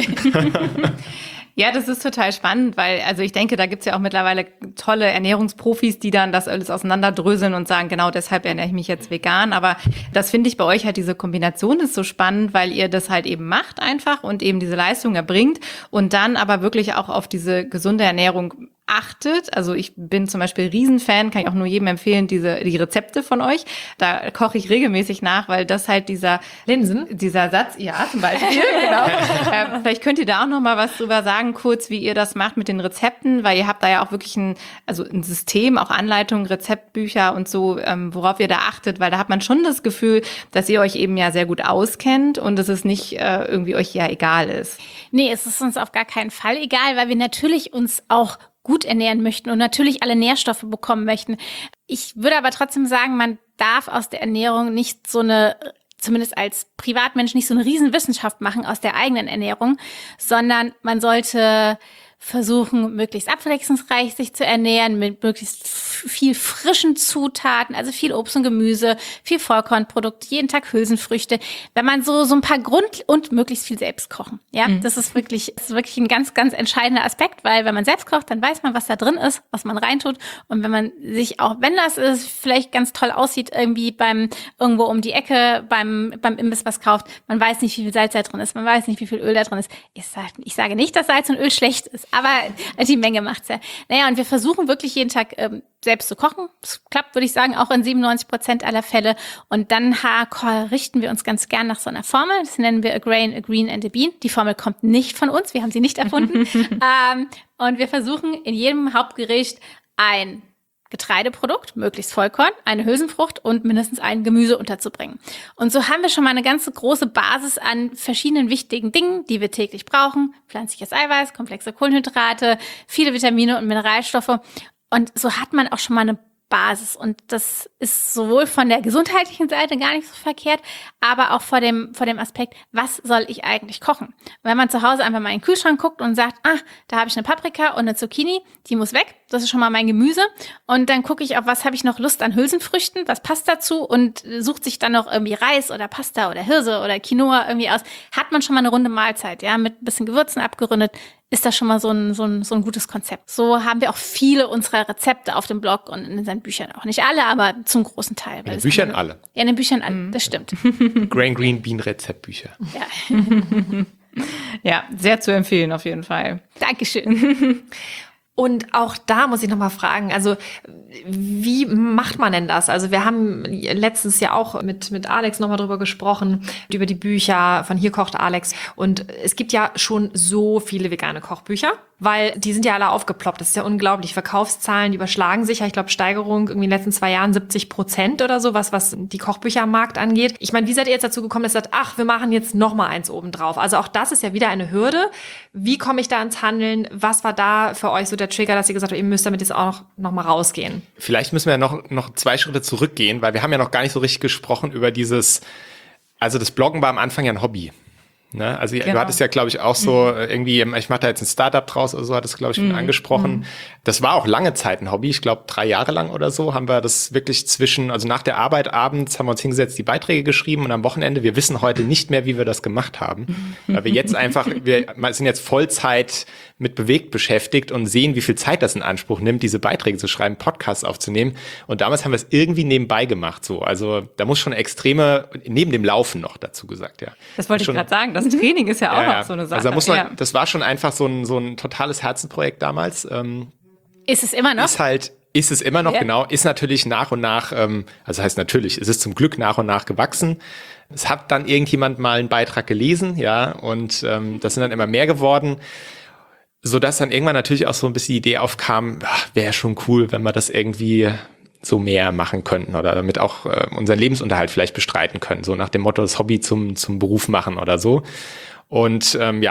Ja, das ist total spannend, weil, also ich denke, da gibt's ja auch mittlerweile tolle Ernährungsprofis, die dann das alles auseinanderdröseln und sagen, genau deshalb ernähre ich mich jetzt vegan. Aber das finde ich bei euch halt, diese Kombination ist so spannend, weil ihr das halt eben macht einfach und eben diese Leistung erbringt und dann aber wirklich auch auf diese gesunde Ernährung achtet. Also ich bin zum Beispiel Riesenfan, kann ich auch nur jedem empfehlen, die Rezepte von euch. Da koche ich regelmäßig nach, weil das halt dieser Satz, ja, zum Beispiel, genau. Vielleicht könnt ihr da auch noch mal was drüber sagen, kurz, wie ihr das macht mit den Rezepten, weil ihr habt da ja auch wirklich ein System, auch Anleitungen, Rezeptbücher und so, worauf ihr da achtet, weil da hat man schon das Gefühl, dass ihr euch eben ja sehr gut auskennt und dass es nicht irgendwie euch ja egal ist.
Nee, es ist uns auf gar keinen Fall egal, weil wir natürlich uns auch gut ernähren möchten und natürlich alle Nährstoffe bekommen möchten. Ich würde aber trotzdem sagen, man darf aus der Ernährung nicht so eine, zumindest als Privatmensch, nicht so eine Riesenwissenschaft machen aus der eigenen Ernährung, sondern man sollte versuchen, möglichst abwechslungsreich sich zu ernähren, mit möglichst viel frischen Zutaten, also viel Obst und Gemüse, viel Vollkornprodukte, jeden Tag Hülsenfrüchte. Wenn man so ein paar und möglichst viel selbst kochen. Ja, das ist wirklich ein ganz, ganz entscheidender Aspekt, weil wenn man selbst kocht, dann weiß man, was da drin ist, was man reintut. Und wenn man sich auch, wenn das vielleicht ganz toll aussieht, irgendwie irgendwo um die Ecke beim Imbiss was kauft, man weiß nicht, wie viel Salz da drin ist, man weiß nicht, wie viel Öl da drin ist. Ich sage nicht, dass Salz und Öl schlecht ist, aber die Menge macht's ja. Naja, und wir versuchen wirklich jeden Tag selbst zu kochen. Das klappt, würde ich sagen, auch in 97% aller Fälle. Und dann richten wir uns ganz gern nach so einer Formel. Das nennen wir a grain, a green and a bean. Die Formel kommt nicht von uns. Wir haben sie nicht erfunden. Und wir versuchen in jedem Hauptgericht ein Getreideprodukt, möglichst Vollkorn, eine Hülsenfrucht und mindestens ein Gemüse unterzubringen. Und so haben wir schon mal eine ganz große Basis an verschiedenen wichtigen Dingen, die wir täglich brauchen. Pflanzliches Eiweiß, komplexe Kohlenhydrate, viele Vitamine und Mineralstoffe. Und so hat man auch schon mal eine Basis. Und das ist sowohl von der gesundheitlichen Seite gar nicht so verkehrt, aber auch vor dem Aspekt, was soll ich eigentlich kochen? Wenn man zu Hause einfach mal in den Kühlschrank guckt und sagt, da habe ich eine Paprika und eine Zucchini, die muss weg. Das ist schon mal mein Gemüse. Und dann gucke ich, auf was habe ich noch Lust an Hülsenfrüchten, was passt dazu und sucht sich dann noch irgendwie Reis oder Pasta oder Hirse oder Quinoa irgendwie aus. Hat man schon mal eine runde Mahlzeit, ja, mit ein bisschen Gewürzen abgerundet, ist das schon mal so ein gutes Konzept. So haben wir auch viele unserer Rezepte auf dem Blog und in unseren Büchern auch. Nicht alle, aber zum großen Teil.
In den Büchern alle.
Ja, in den Büchern alle, das stimmt.
Grain Green Bean Rezeptbücher.
Ja.
Ja, sehr zu empfehlen auf jeden Fall.
Dankeschön.
Und auch da muss ich nochmal fragen, also wie macht man denn das? Also wir haben letztens ja auch mit Alex nochmal drüber gesprochen, über die Bücher von Hier kocht Alex. Und es gibt ja schon so viele vegane Kochbücher, weil die sind ja alle aufgeploppt. Das ist ja unglaublich. Verkaufszahlen, die überschlagen sich. Ich glaube, Steigerung irgendwie in den letzten 2 Jahren 70% oder so, was die Kochbücher am Markt angeht. Ich meine, wie seid ihr jetzt dazu gekommen, dass ihr sagt, wir machen jetzt nochmal eins obendrauf? Also auch das ist ja wieder eine Hürde. Wie komme ich da ins Handeln? Was war da für euch so der Trigger, dass ihr gesagt habt, ihr müsst damit jetzt auch noch mal rausgehen?
Vielleicht müssen wir ja noch 2 Schritte zurückgehen, weil wir haben ja noch gar nicht so richtig gesprochen über das Bloggen war am Anfang ja ein Hobby. Ne? Also du hattest ja, glaube ich, auch so irgendwie, ich mache da jetzt ein Startup draus oder so, hattest du, glaube ich, angesprochen. Das war auch lange Zeit ein Hobby. Ich glaube, 3 Jahre lang oder so haben wir das wirklich also nach der Arbeit abends haben wir uns hingesetzt, die Beiträge geschrieben und am Wochenende, wir wissen heute nicht mehr, wie wir das gemacht haben. Weil wir jetzt wir sind jetzt Vollzeit mit Bewegt beschäftigt und sehen, wie viel Zeit das in Anspruch nimmt, diese Beiträge zu schreiben, Podcasts aufzunehmen. Und damals haben wir es irgendwie nebenbei gemacht, so. Also da muss schon neben dem Laufen noch dazu gesagt, ja.
Das wollte ich gerade sagen. Das Training ist ja auch noch so eine Sache.
Also da muss man, das war schon einfach so ein totales Herzenprojekt damals.
Ist es immer noch?
Ist es immer noch, genau. Ist natürlich nach und nach, also heißt natürlich, es ist zum Glück nach und nach gewachsen. Es hat dann irgendjemand mal einen Beitrag gelesen, ja, und das sind dann immer mehr geworden. Sodass dann irgendwann natürlich auch so ein bisschen die Idee aufkam, wäre schon cool, wenn wir das irgendwie so mehr machen könnten oder damit auch unseren Lebensunterhalt vielleicht bestreiten können. So nach dem Motto, das Hobby zum Beruf machen oder so. Und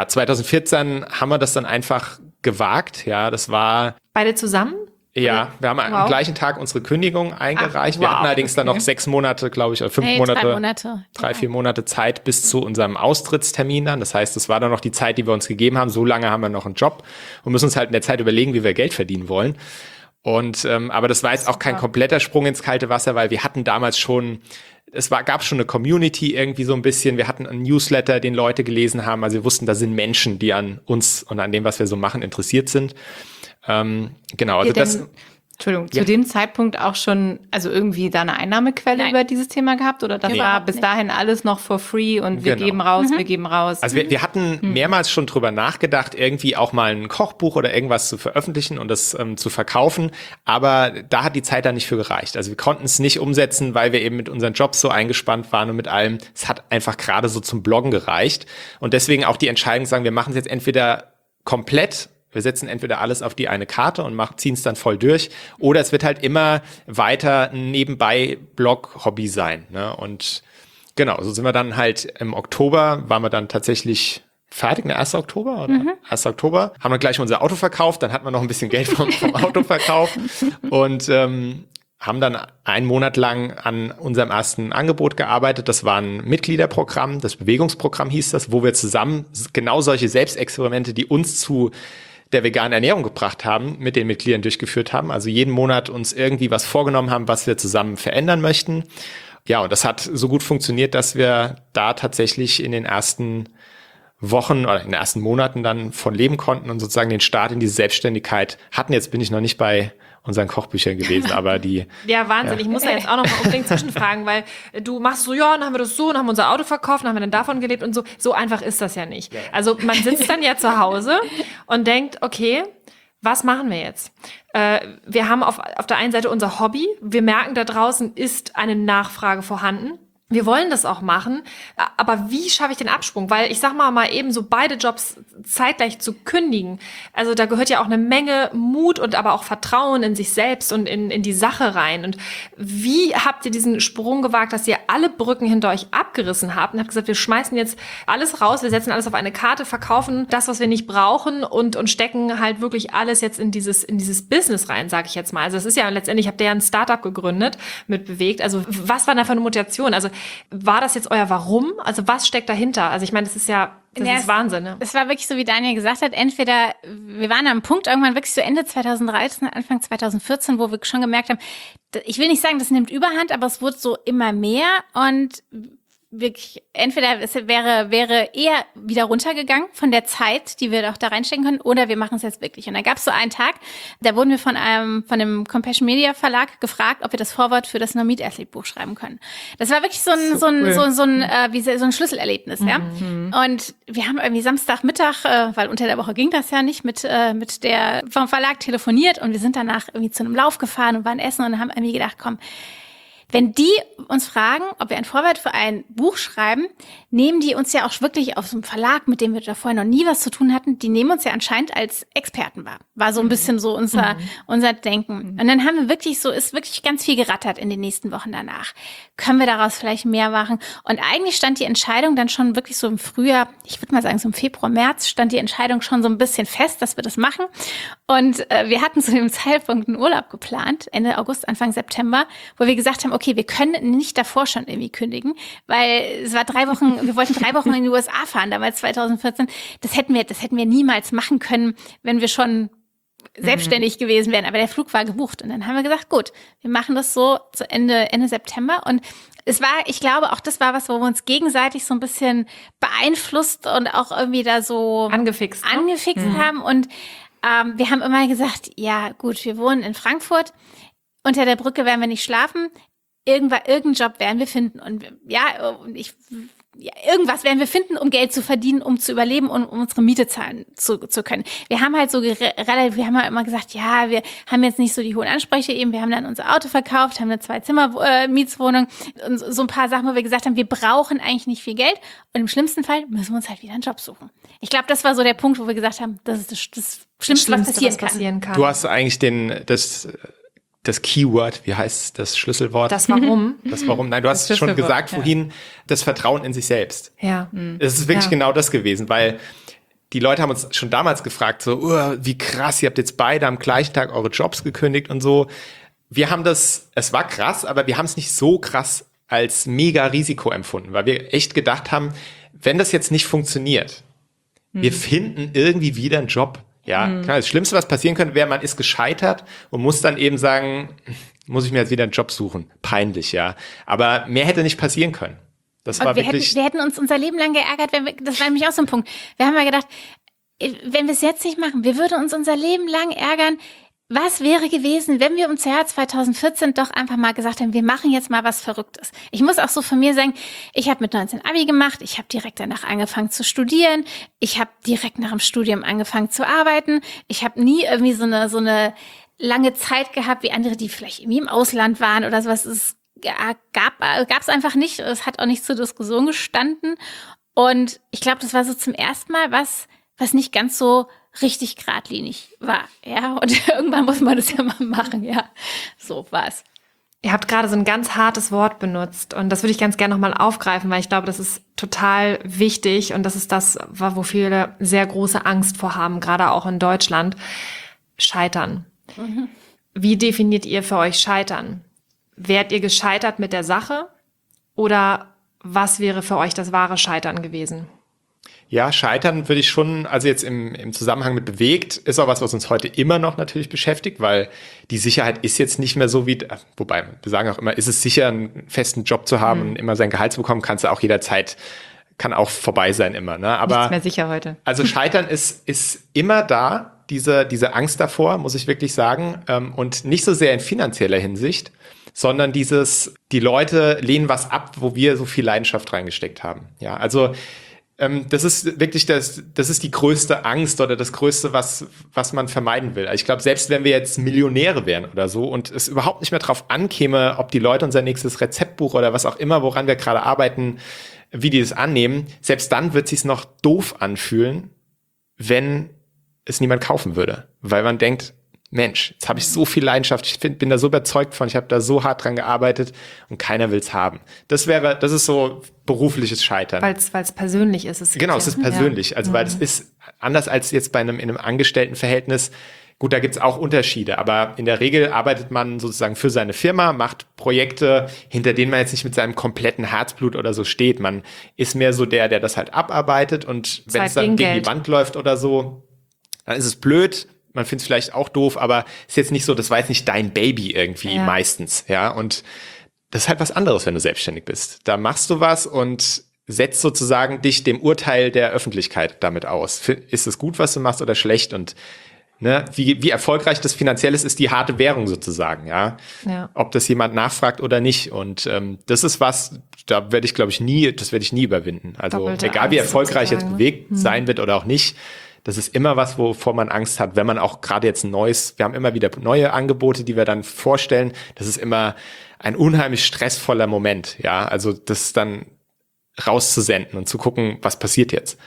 2014 haben wir das dann einfach gewagt. Ja, das war...
Beide zusammen?
Ja, wir haben am gleichen Tag unsere Kündigung eingereicht. Wir hatten allerdings dann noch 6 Monate, glaube ich, oder 5 Monate. 3-4 Monate Zeit bis zu unserem Austrittstermin dann. Das heißt, das war dann noch die Zeit, die wir uns gegeben haben. So lange haben wir noch einen Job und müssen uns halt in der Zeit überlegen, wie wir Geld verdienen wollen. Und aber das war jetzt auch kein kompletter Sprung ins kalte Wasser, weil wir hatten damals schon, gab schon eine Community irgendwie so ein bisschen. Wir hatten einen Newsletter, den Leute gelesen haben. Also wir wussten, da sind Menschen, die an uns und an dem, was wir so machen, interessiert sind. Genau, also
zu dem Zeitpunkt auch schon, also irgendwie da eine Einnahmequelle über dieses Thema gehabt oder das war bis dahin alles noch for free und wir geben raus. Also
wir hatten mehrmals schon drüber nachgedacht, irgendwie auch mal ein Kochbuch oder irgendwas zu veröffentlichen und das zu verkaufen, aber da hat die Zeit dann nicht für gereicht. Also wir konnten es nicht umsetzen, weil wir eben mit unseren Jobs so eingespannt waren und mit allem. Es hat einfach gerade so zum Bloggen gereicht und deswegen auch die Entscheidung zu sagen, wir machen es jetzt entweder komplett. Wir setzen entweder alles auf die eine Karte und ziehen es dann voll durch, oder es wird halt immer weiter ein Nebenbei-Blog-Hobby sein. Ne? Und genau, so sind wir dann halt im Oktober, waren wir dann tatsächlich fertig, der 1. Oktober oder 1. Oktober, haben wir gleich unser Auto verkauft, dann hatten wir noch ein bisschen Geld vom Autoverkauf und haben dann 1 Monat lang an unserem ersten Angebot gearbeitet. Das war ein Mitgliederprogramm, das Bewegungsprogramm hieß das, wo wir zusammen genau solche Selbstexperimente, die uns zu der veganen Ernährung gebracht haben, mit den Mitgliedern durchgeführt haben. Also jeden Monat uns irgendwie was vorgenommen haben, was wir zusammen verändern möchten. Ja, und das hat so gut funktioniert, dass wir da tatsächlich in den ersten Wochen oder in den ersten Monaten dann von leben konnten und sozusagen den Start in diese Selbstständigkeit hatten. Jetzt bin ich noch nicht bei unseren Kochbüchern gewesen, aber die...
Ja, Wahnsinn. Ja. Ich muss da jetzt auch noch mal unbedingt zwischenfragen, weil du machst so, dann haben wir das so, dann haben wir unser Auto verkauft, dann haben wir dann davon gelebt und so. So einfach ist das ja nicht. Also man sitzt dann ja zu Hause und denkt, okay, was machen wir jetzt? Wir haben auf der einen Seite unser Hobby. Wir merken, da draußen ist eine Nachfrage vorhanden. wir wollen das auch machen, aber wie schaffe ich den Absprung? Weil ich sag mal eben so beide Jobs zeitgleich zu kündigen, also da gehört ja auch eine Menge Mut und aber auch Vertrauen in sich selbst und in die Sache rein. Und wie habt ihr diesen Sprung gewagt, dass ihr alle Brücken hinter euch abgerissen habt und habt gesagt, wir schmeißen jetzt alles raus, wir setzen alles auf eine Karte, verkaufen das, was wir nicht brauchen und stecken halt wirklich alles jetzt in dieses Business rein, sage ich jetzt mal. Also es ist ja letztendlich, habt ihr ja ein Startup gegründet mit Bewegt. Also was war da für eine Motivation? Also war das jetzt euer Warum? Also was steckt dahinter? Also ich meine, das ist Wahnsinn. Ne?
Es war wirklich so, wie Daniel gesagt hat, entweder wir waren am Punkt irgendwann wirklich so Ende 2013, Anfang 2014, wo wir schon gemerkt haben, ich will nicht sagen, das nimmt Überhand, aber es wurde so immer mehr und wirklich, entweder es wäre eher wieder runtergegangen von der Zeit, die wir doch da reinstecken können, oder wir machen es jetzt wirklich. Und dann gab es so einen Tag, da wurden wir von dem Compassion Media Verlag gefragt, ob wir das Vorwort für das No Meat Athlete Buch schreiben können. Das war wirklich so ein Schlüsselerlebnis, ja. Und wir haben irgendwie Samstagmittag, weil unter der Woche ging das ja nicht, mit der vom Verlag telefoniert und wir sind danach irgendwie zu einem Lauf gefahren und waren essen und haben irgendwie gedacht, komm, wenn die uns fragen, ob wir ein Vorwort für ein Buch schreiben, nehmen die uns ja auch wirklich auf so einem Verlag, mit dem wir da vorher noch nie was zu tun hatten, die nehmen uns ja anscheinend als Experten wahr. War so ein bisschen so unser Denken. Und dann haben wir ist wirklich ganz viel gerattert in den nächsten Wochen danach. Können wir daraus vielleicht mehr machen? Und eigentlich stand die Entscheidung dann schon wirklich so im Frühjahr, ich würde mal sagen so im Februar, März, stand die Entscheidung schon so ein bisschen fest, dass wir das machen. Und wir hatten zu dem Zeitpunkt einen Urlaub geplant, Ende August, Anfang September, wo wir gesagt haben, okay, wir können nicht davor schon irgendwie kündigen, weil es war 3 Wochen, wir wollten 3 Wochen in die USA fahren, damals 2014. Das hätten wir niemals machen können, wenn wir schon selbstständig gewesen wären. Aber der Flug war gebucht. Und dann haben wir gesagt, gut, wir machen das so zu Ende September. Und es war, ich glaube, auch das war was, wo wir uns gegenseitig so ein bisschen beeinflusst und auch irgendwie da so
angefixt
haben. Und wir haben immer gesagt, ja gut, wir wohnen in Frankfurt. Unter der Brücke werden wir nicht schlafen. Irgendeinen Job werden wir finden. Und irgendwas werden wir finden, um Geld zu verdienen, um zu überleben und um unsere Miete zahlen zu können. Wir haben halt wir haben halt immer gesagt, ja, wir haben jetzt nicht so die hohen Ansprüche eben. Wir haben dann unser Auto verkauft, haben eine 2-Zimmer-Mietswohnung und so ein paar Sachen, wo wir gesagt haben, wir brauchen eigentlich nicht viel Geld. Und im schlimmsten Fall müssen wir uns halt wieder einen Job suchen. Ich glaube, das war so der Punkt, wo wir gesagt haben, das ist das Schlimmste, was passieren kann.
Du hast eigentlich das Keyword, wie heißt das Schlüsselwort?
Das Warum.
Das Warum. Nein, du hast schon gesagt vorhin, das Vertrauen in sich selbst.
Ja.
Es ist wirklich genau das gewesen, weil die Leute haben uns schon damals gefragt, so, wie krass, ihr habt jetzt beide am gleichen Tag eure Jobs gekündigt und so. Wir haben es war krass, aber wir haben es nicht so krass als mega Risiko empfunden, weil wir echt gedacht haben, wenn das jetzt nicht funktioniert, wir finden irgendwie wieder einen Job. Ja, klar, das Schlimmste, was passieren könnte, wäre, man ist gescheitert und muss dann eben sagen, muss ich mir jetzt wieder einen Job suchen. Peinlich, ja. Aber mehr hätte nicht passieren können. Das war wirklich.
Wir hätten uns unser Leben lang geärgert, das war nämlich auch so ein Punkt. Wir haben ja gedacht, wenn wir es jetzt nicht machen, wir würden uns unser Leben lang ärgern. Was wäre gewesen, wenn wir uns im Jahr 2014 doch einfach mal gesagt haben, wir machen jetzt mal was Verrücktes? Ich muss auch so von mir sagen, ich habe mit 19 Abi gemacht, ich habe direkt danach angefangen zu studieren, ich habe direkt nach dem Studium angefangen zu arbeiten, ich habe nie irgendwie so eine lange Zeit gehabt wie andere, die vielleicht irgendwie im Ausland waren oder sowas. Es gab's einfach nicht, es hat auch nicht zur Diskussion gestanden und ich glaube, das war so zum ersten Mal was nicht ganz so richtig geradlinig war, ja, und irgendwann muss man das ja mal machen, ja, so war's.
Ihr habt gerade so ein ganz hartes Wort benutzt und das würde ich ganz gerne nochmal aufgreifen, weil ich glaube, das ist total wichtig und das ist das, wo viele sehr große Angst vor haben, gerade auch in Deutschland. Scheitern. Wie definiert ihr für euch Scheitern? Wärt ihr gescheitert mit der Sache oder was wäre für euch das wahre Scheitern gewesen?
Ja, Scheitern würde ich schon, also jetzt im Zusammenhang mit Bewegt, ist auch was uns heute immer noch natürlich beschäftigt, weil die Sicherheit ist jetzt nicht mehr so wobei wir sagen auch immer, ist es sicher, einen festen Job zu haben und immer sein Gehalt zu bekommen, kannst du auch jederzeit, kann auch vorbei sein immer, ne? Aber
nichts mehr sicher heute.
Also Scheitern ist immer da, diese Angst davor, muss ich wirklich sagen, und nicht so sehr in finanzieller Hinsicht, sondern die Leute lehnen was ab, wo wir so viel Leidenschaft reingesteckt haben. Ja, also Das ist wirklich das ist die größte Angst oder das Größte, was man vermeiden will. Also ich glaube, selbst wenn wir jetzt Millionäre wären oder so und es überhaupt nicht mehr drauf ankäme, ob die Leute unser nächstes Rezeptbuch oder was auch immer, woran wir gerade arbeiten, wie die das annehmen, selbst dann wird es sich noch doof anfühlen, wenn es niemand kaufen würde. Weil man denkt, Mensch, jetzt habe ich so viel Leidenschaft, ich bin da so überzeugt von, ich habe da so hart dran gearbeitet und keiner will's haben. Das ist so berufliches Scheitern.
Weil es persönlich ist.
Genau, es ist persönlich.
Ja.
Also weil es ist anders als jetzt in einem Angestelltenverhältnis. Gut, da gibt's auch Unterschiede, aber in der Regel arbeitet man sozusagen für seine Firma, macht Projekte, hinter denen man jetzt nicht mit seinem kompletten Herzblut oder so steht. Man ist mehr so der das halt abarbeitet und wenn es dann gegen die Wand läuft oder so, dann ist es blöd. Man findet es vielleicht auch doof, aber ist jetzt nicht so, das war jetzt nicht dein Baby irgendwie meistens, ja. Und das ist halt was anderes, wenn du selbstständig bist. Da machst du was und setzt sozusagen dich dem Urteil der Öffentlichkeit damit aus. Ist es gut, was du machst oder schlecht? Und ne, wie erfolgreich das finanziell ist die harte Währung sozusagen, ja. Ob das jemand nachfragt oder nicht. Und das ist was, da werde ich nie überwinden. Also
Doppelte
egal wie
Angst
erfolgreich
sozusagen,
jetzt bewegt sein wird oder auch nicht, das ist immer was, wovor man Angst hat, wenn man auch gerade jetzt wir haben immer wieder neue Angebote, die wir dann vorstellen. Das ist immer ein unheimlich stressvoller Moment, ja. Also das dann rauszusenden und zu gucken, was passiert jetzt.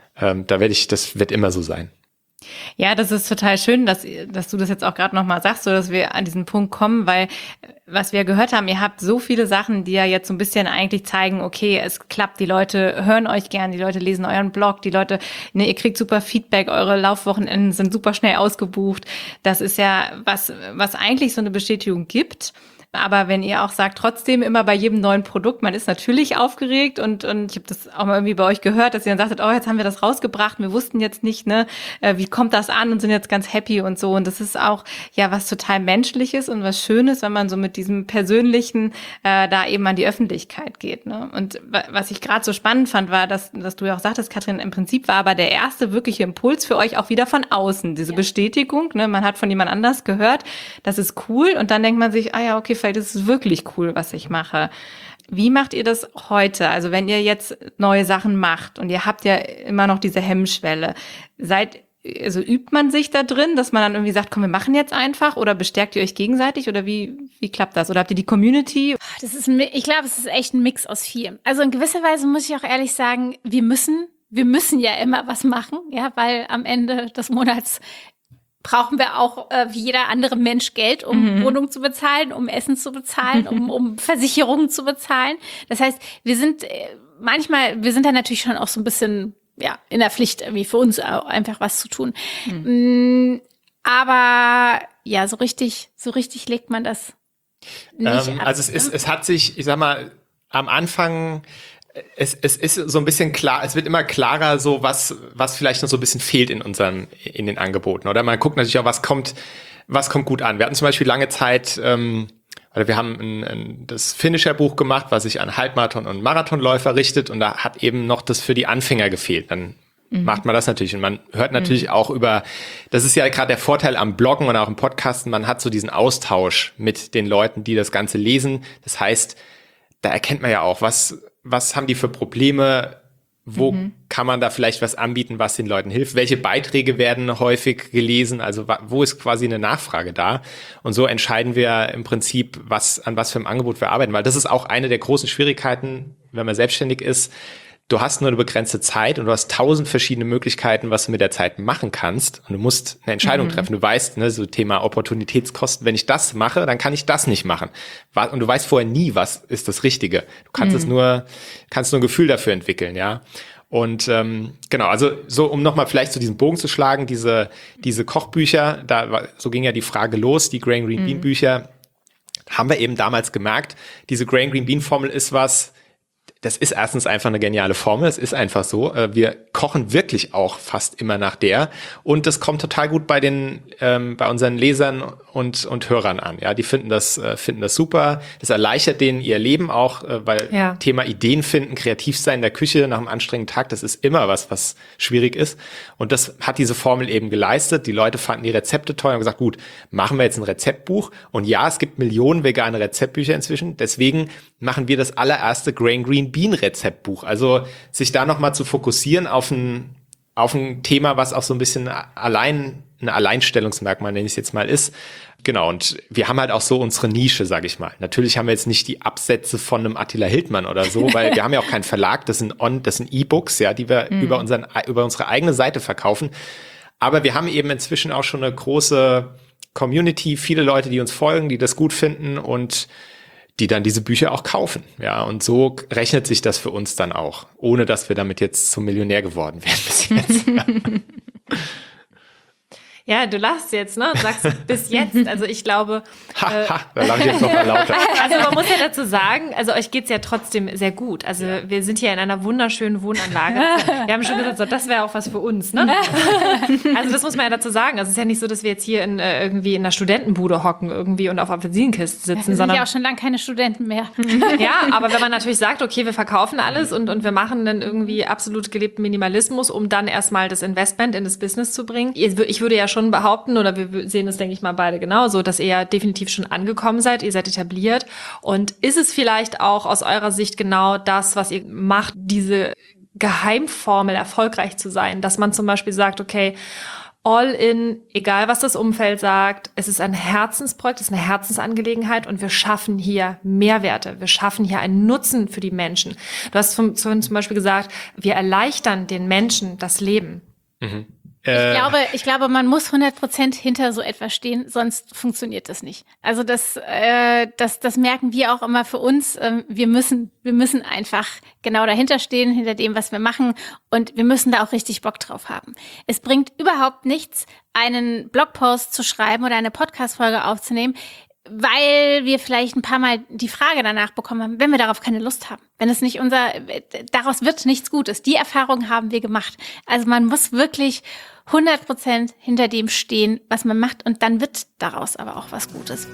Das wird immer so sein.
Ja, das ist total schön, dass du das jetzt auch gerade nochmal sagst, so dass wir an diesen Punkt kommen, weil was wir gehört haben, ihr habt so viele Sachen, die ja jetzt so ein bisschen eigentlich zeigen, okay, es klappt, die Leute hören euch gern, die Leute lesen euren Blog, die Leute, ihr kriegt super Feedback, eure Laufwochenenden sind super schnell ausgebucht. Das ist ja was eigentlich so eine Bestätigung gibt. Aber wenn ihr auch sagt, trotzdem immer bei jedem neuen Produkt, man ist natürlich aufgeregt und ich habe das auch mal irgendwie bei euch gehört, dass ihr dann sagtet, oh, jetzt haben wir das rausgebracht, wir wussten jetzt nicht, ne, wie kommt das an und sind jetzt ganz happy und so. Und das ist auch ja was total Menschliches und was Schönes, wenn man so mit diesem Persönlichen da eben an die Öffentlichkeit geht. Ne? Und was ich gerade so spannend fand, war, dass du ja auch sagtest, Katrin, im Prinzip war aber der erste wirkliche Impuls für euch auch wieder von außen, diese Bestätigung. Ne? Man hat von jemand anders gehört, das ist cool und dann denkt man sich, ah ja, okay, vielleicht ist es wirklich cool, was ich mache. Wie macht ihr das heute? Also wenn ihr jetzt neue Sachen macht und ihr habt ja immer noch diese Hemmschwelle, übt man sich da drin, dass man dann irgendwie sagt, komm, wir machen jetzt einfach oder bestärkt ihr euch gegenseitig oder wie klappt das? Oder habt ihr die Community?
Ich glaube, es ist echt ein Mix aus vielem. Also in gewisser Weise muss ich auch ehrlich sagen, wir müssen ja immer was machen, ja, weil am Ende des Monats brauchen wir auch wie jeder andere Mensch Geld, um Wohnung zu bezahlen, um Essen zu bezahlen, um Versicherungen zu bezahlen. Das heißt, wir sind da natürlich schon auch so ein bisschen in der Pflicht, irgendwie für uns auch einfach was zu tun. Aber ja, so richtig legt man das nicht ab.
Also es hat sich, ich sag mal, am Anfang es ist so ein bisschen klar, es wird immer klarer, so was vielleicht noch so ein bisschen fehlt in den Angeboten. Oder man guckt natürlich auch, was kommt gut an. Wir hatten zum Beispiel lange Zeit, wir haben das Finisher-Buch gemacht, was sich an Halbmarathon- und Marathonläufer richtet, und da hat eben noch das für die Anfänger gefehlt. Dann macht man das natürlich, und man hört natürlich auch das ist ja gerade der Vorteil am Bloggen und auch im Podcasten, man hat so diesen Austausch mit den Leuten, die das Ganze lesen. Das heißt, da erkennt man ja auch, was haben die für Probleme, wo kann man da vielleicht was anbieten, was den Leuten hilft, welche Beiträge werden häufig gelesen, also wo ist quasi eine Nachfrage da, und so entscheiden wir im Prinzip, an was für einem Angebot wir arbeiten, weil das ist auch eine der großen Schwierigkeiten, wenn man selbstständig ist. Du hast nur eine begrenzte Zeit und du hast 1000 verschiedene Möglichkeiten, was du mit der Zeit machen kannst, und du musst eine Entscheidung treffen. Du weißt, ne, so Thema Opportunitätskosten, wenn ich das mache, dann kann ich das nicht machen. Und du weißt vorher nie, was ist das Richtige. Du kannst kannst nur ein Gefühl dafür entwickeln, ja. Und genau, also so, um nochmal vielleicht zu diesem Bogen zu schlagen, diese Kochbücher, so ging ja die Frage los, die Grain Green Bean Bücher, haben wir eben damals gemerkt, diese Grain Green Bean Formel ist das ist erstens einfach eine geniale Formel, es ist einfach so. Wir kochen wirklich auch fast immer nach der, und das kommt total gut bei unseren Lesern und Hörern an. Ja, die finden das super. Das erleichtert denen ihr Leben auch, weil Thema Ideen finden, kreativ sein in der Küche nach einem anstrengenden Tag, das ist immer was schwierig ist. Und das hat diese Formel eben geleistet. Die Leute fanden die Rezepte toll und haben gesagt, gut, machen wir jetzt ein Rezeptbuch. Und ja, es gibt Millionen vegane Rezeptbücher inzwischen. Deswegen machen wir das allererste Grain Green Bienenrezeptbuch. Also sich da nochmal zu fokussieren auf ein Thema, was auch so ein bisschen ein Alleinstellungsmerkmal, nenne ich es jetzt mal, ist. Genau, und wir haben halt auch so unsere Nische, sage ich mal. Natürlich haben wir jetzt nicht die Absätze von einem Attila Hildmann oder so, weil wir haben ja auch keinen Verlag, das sind E-Books, ja, die wir über unsere eigene Seite verkaufen. Aber wir haben eben inzwischen auch schon eine große Community, viele Leute, die uns folgen, die das gut finden und die dann diese Bücher auch kaufen. Ja, und so rechnet sich das für uns dann auch, ohne dass wir damit jetzt zum Millionär geworden wären bis jetzt.
Ja, du lachst jetzt, ne? Und sagst bis jetzt. Also ich glaube.
Da lache ich jetzt noch mal lauter.
Also man muss ja dazu sagen, also euch geht's ja trotzdem sehr gut. Also wir sind hier in einer wunderschönen Wohnanlage. Wir haben schon gesagt, so, das wäre auch was für uns, ne? Also das muss man ja dazu sagen. Also es ist ja nicht so, dass wir jetzt hier irgendwie in einer Studentenbude hocken irgendwie und auf Apfelsinenkisten sitzen,
Wir sind
sondern
ja auch schon lange keine Studenten mehr.
ja, aber wenn man natürlich sagt, okay, wir verkaufen alles und wir machen dann irgendwie absolut gelebten Minimalismus, um dann erstmal das Investment in das Business zu bringen. Ich würde ja schon behaupten, oder wir sehen es, denke ich mal, beide genauso, dass ihr ja definitiv schon angekommen seid, ihr seid etabliert. Und ist es vielleicht auch aus eurer Sicht genau das, was ihr macht, diese Geheimformel, erfolgreich zu sein, dass man zum Beispiel sagt, okay, all in, egal was das Umfeld sagt, es ist ein Herzensprojekt, es ist eine Herzensangelegenheit und wir schaffen hier Mehrwerte, wir schaffen hier einen Nutzen für die Menschen. Du hast vorhin zum Beispiel gesagt, wir erleichtern den Menschen das Leben.
Mhm.
Ich glaube, man muss 100% hinter so etwas stehen, sonst funktioniert das nicht. Also das merken wir auch immer für uns. Wir müssen einfach genau dahinter stehen, hinter dem, was wir machen. Und wir müssen da auch richtig Bock drauf haben. Es bringt überhaupt nichts, einen Blogpost zu schreiben oder eine Podcast-Folge aufzunehmen, weil wir vielleicht ein paar Mal die Frage danach bekommen haben, wenn wir darauf keine Lust haben. Wenn es nicht daraus wird nichts Gutes. Die Erfahrung haben wir gemacht. Also man muss wirklich 100% hinter dem stehen, was man macht, und dann wird daraus aber auch was Gutes.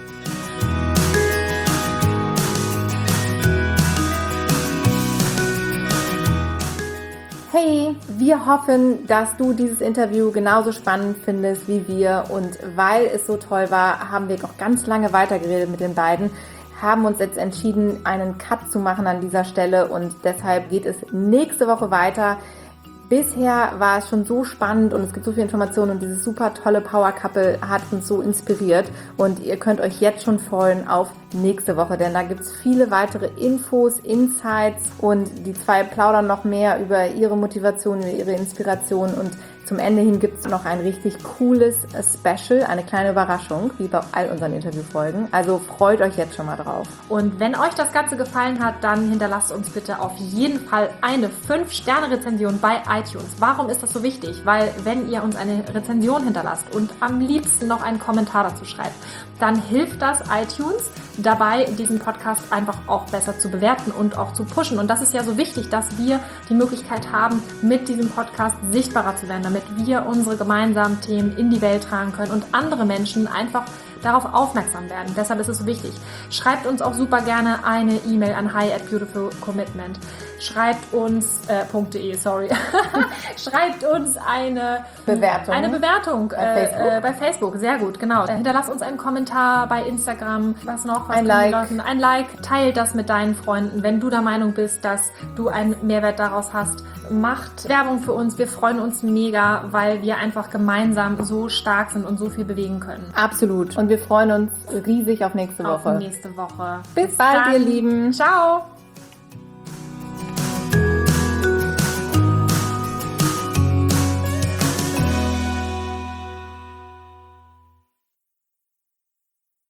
Hey, wir hoffen, dass du dieses Interview genauso spannend findest wie wir, und weil es so toll war, haben wir noch ganz lange weitergeredet mit den beiden, haben uns jetzt entschieden, einen Cut zu machen an dieser Stelle, und deshalb geht es nächste Woche weiter. Bisher war es schon so spannend und es gibt so viel Informationen, und dieses super tolle Power Couple hat uns so inspiriert, und ihr könnt euch jetzt schon freuen auf nächste Woche, denn da gibt es viele weitere Infos, Insights, und die zwei plaudern noch mehr über ihre Motivation, über ihre Inspiration, und zum Ende hin gibt es noch ein richtig cooles Special, eine kleine Überraschung, wie bei all unseren Interviewfolgen. Also freut euch jetzt schon mal drauf.
Und wenn euch das Ganze gefallen hat, dann hinterlasst uns bitte auf jeden Fall eine 5-Sterne-Rezension bei iTunes. Warum ist das so wichtig? Weil wenn ihr uns eine Rezension hinterlasst und am liebsten noch einen Kommentar dazu schreibt, dann hilft das iTunes dabei, diesen Podcast einfach auch besser zu bewerten und auch zu pushen. Und das ist ja so wichtig, dass wir die Möglichkeit haben, mit diesem Podcast sichtbarer zu werden, damit wir unsere gemeinsamen Themen in die Welt tragen können und andere Menschen einfach darauf aufmerksam werden. Deshalb ist es so wichtig. Schreibt uns auch super gerne eine E-Mail an hi@beautifulcommitment. Schreibt uns, schreibt uns eine Bewertung bei Facebook. Sehr gut, genau. Hinterlasst uns einen Kommentar bei Instagram. Was noch? Ein Like. Teilt das mit deinen Freunden. Wenn du der Meinung bist, dass du einen Mehrwert daraus hast, macht Werbung für uns. Wir freuen uns mega, weil wir einfach gemeinsam so stark sind und so viel bewegen können.
Absolut. Und wir freuen uns riesig auf nächste Woche.
Bis
bald,
dann.
ihr Lieben.
Ciao.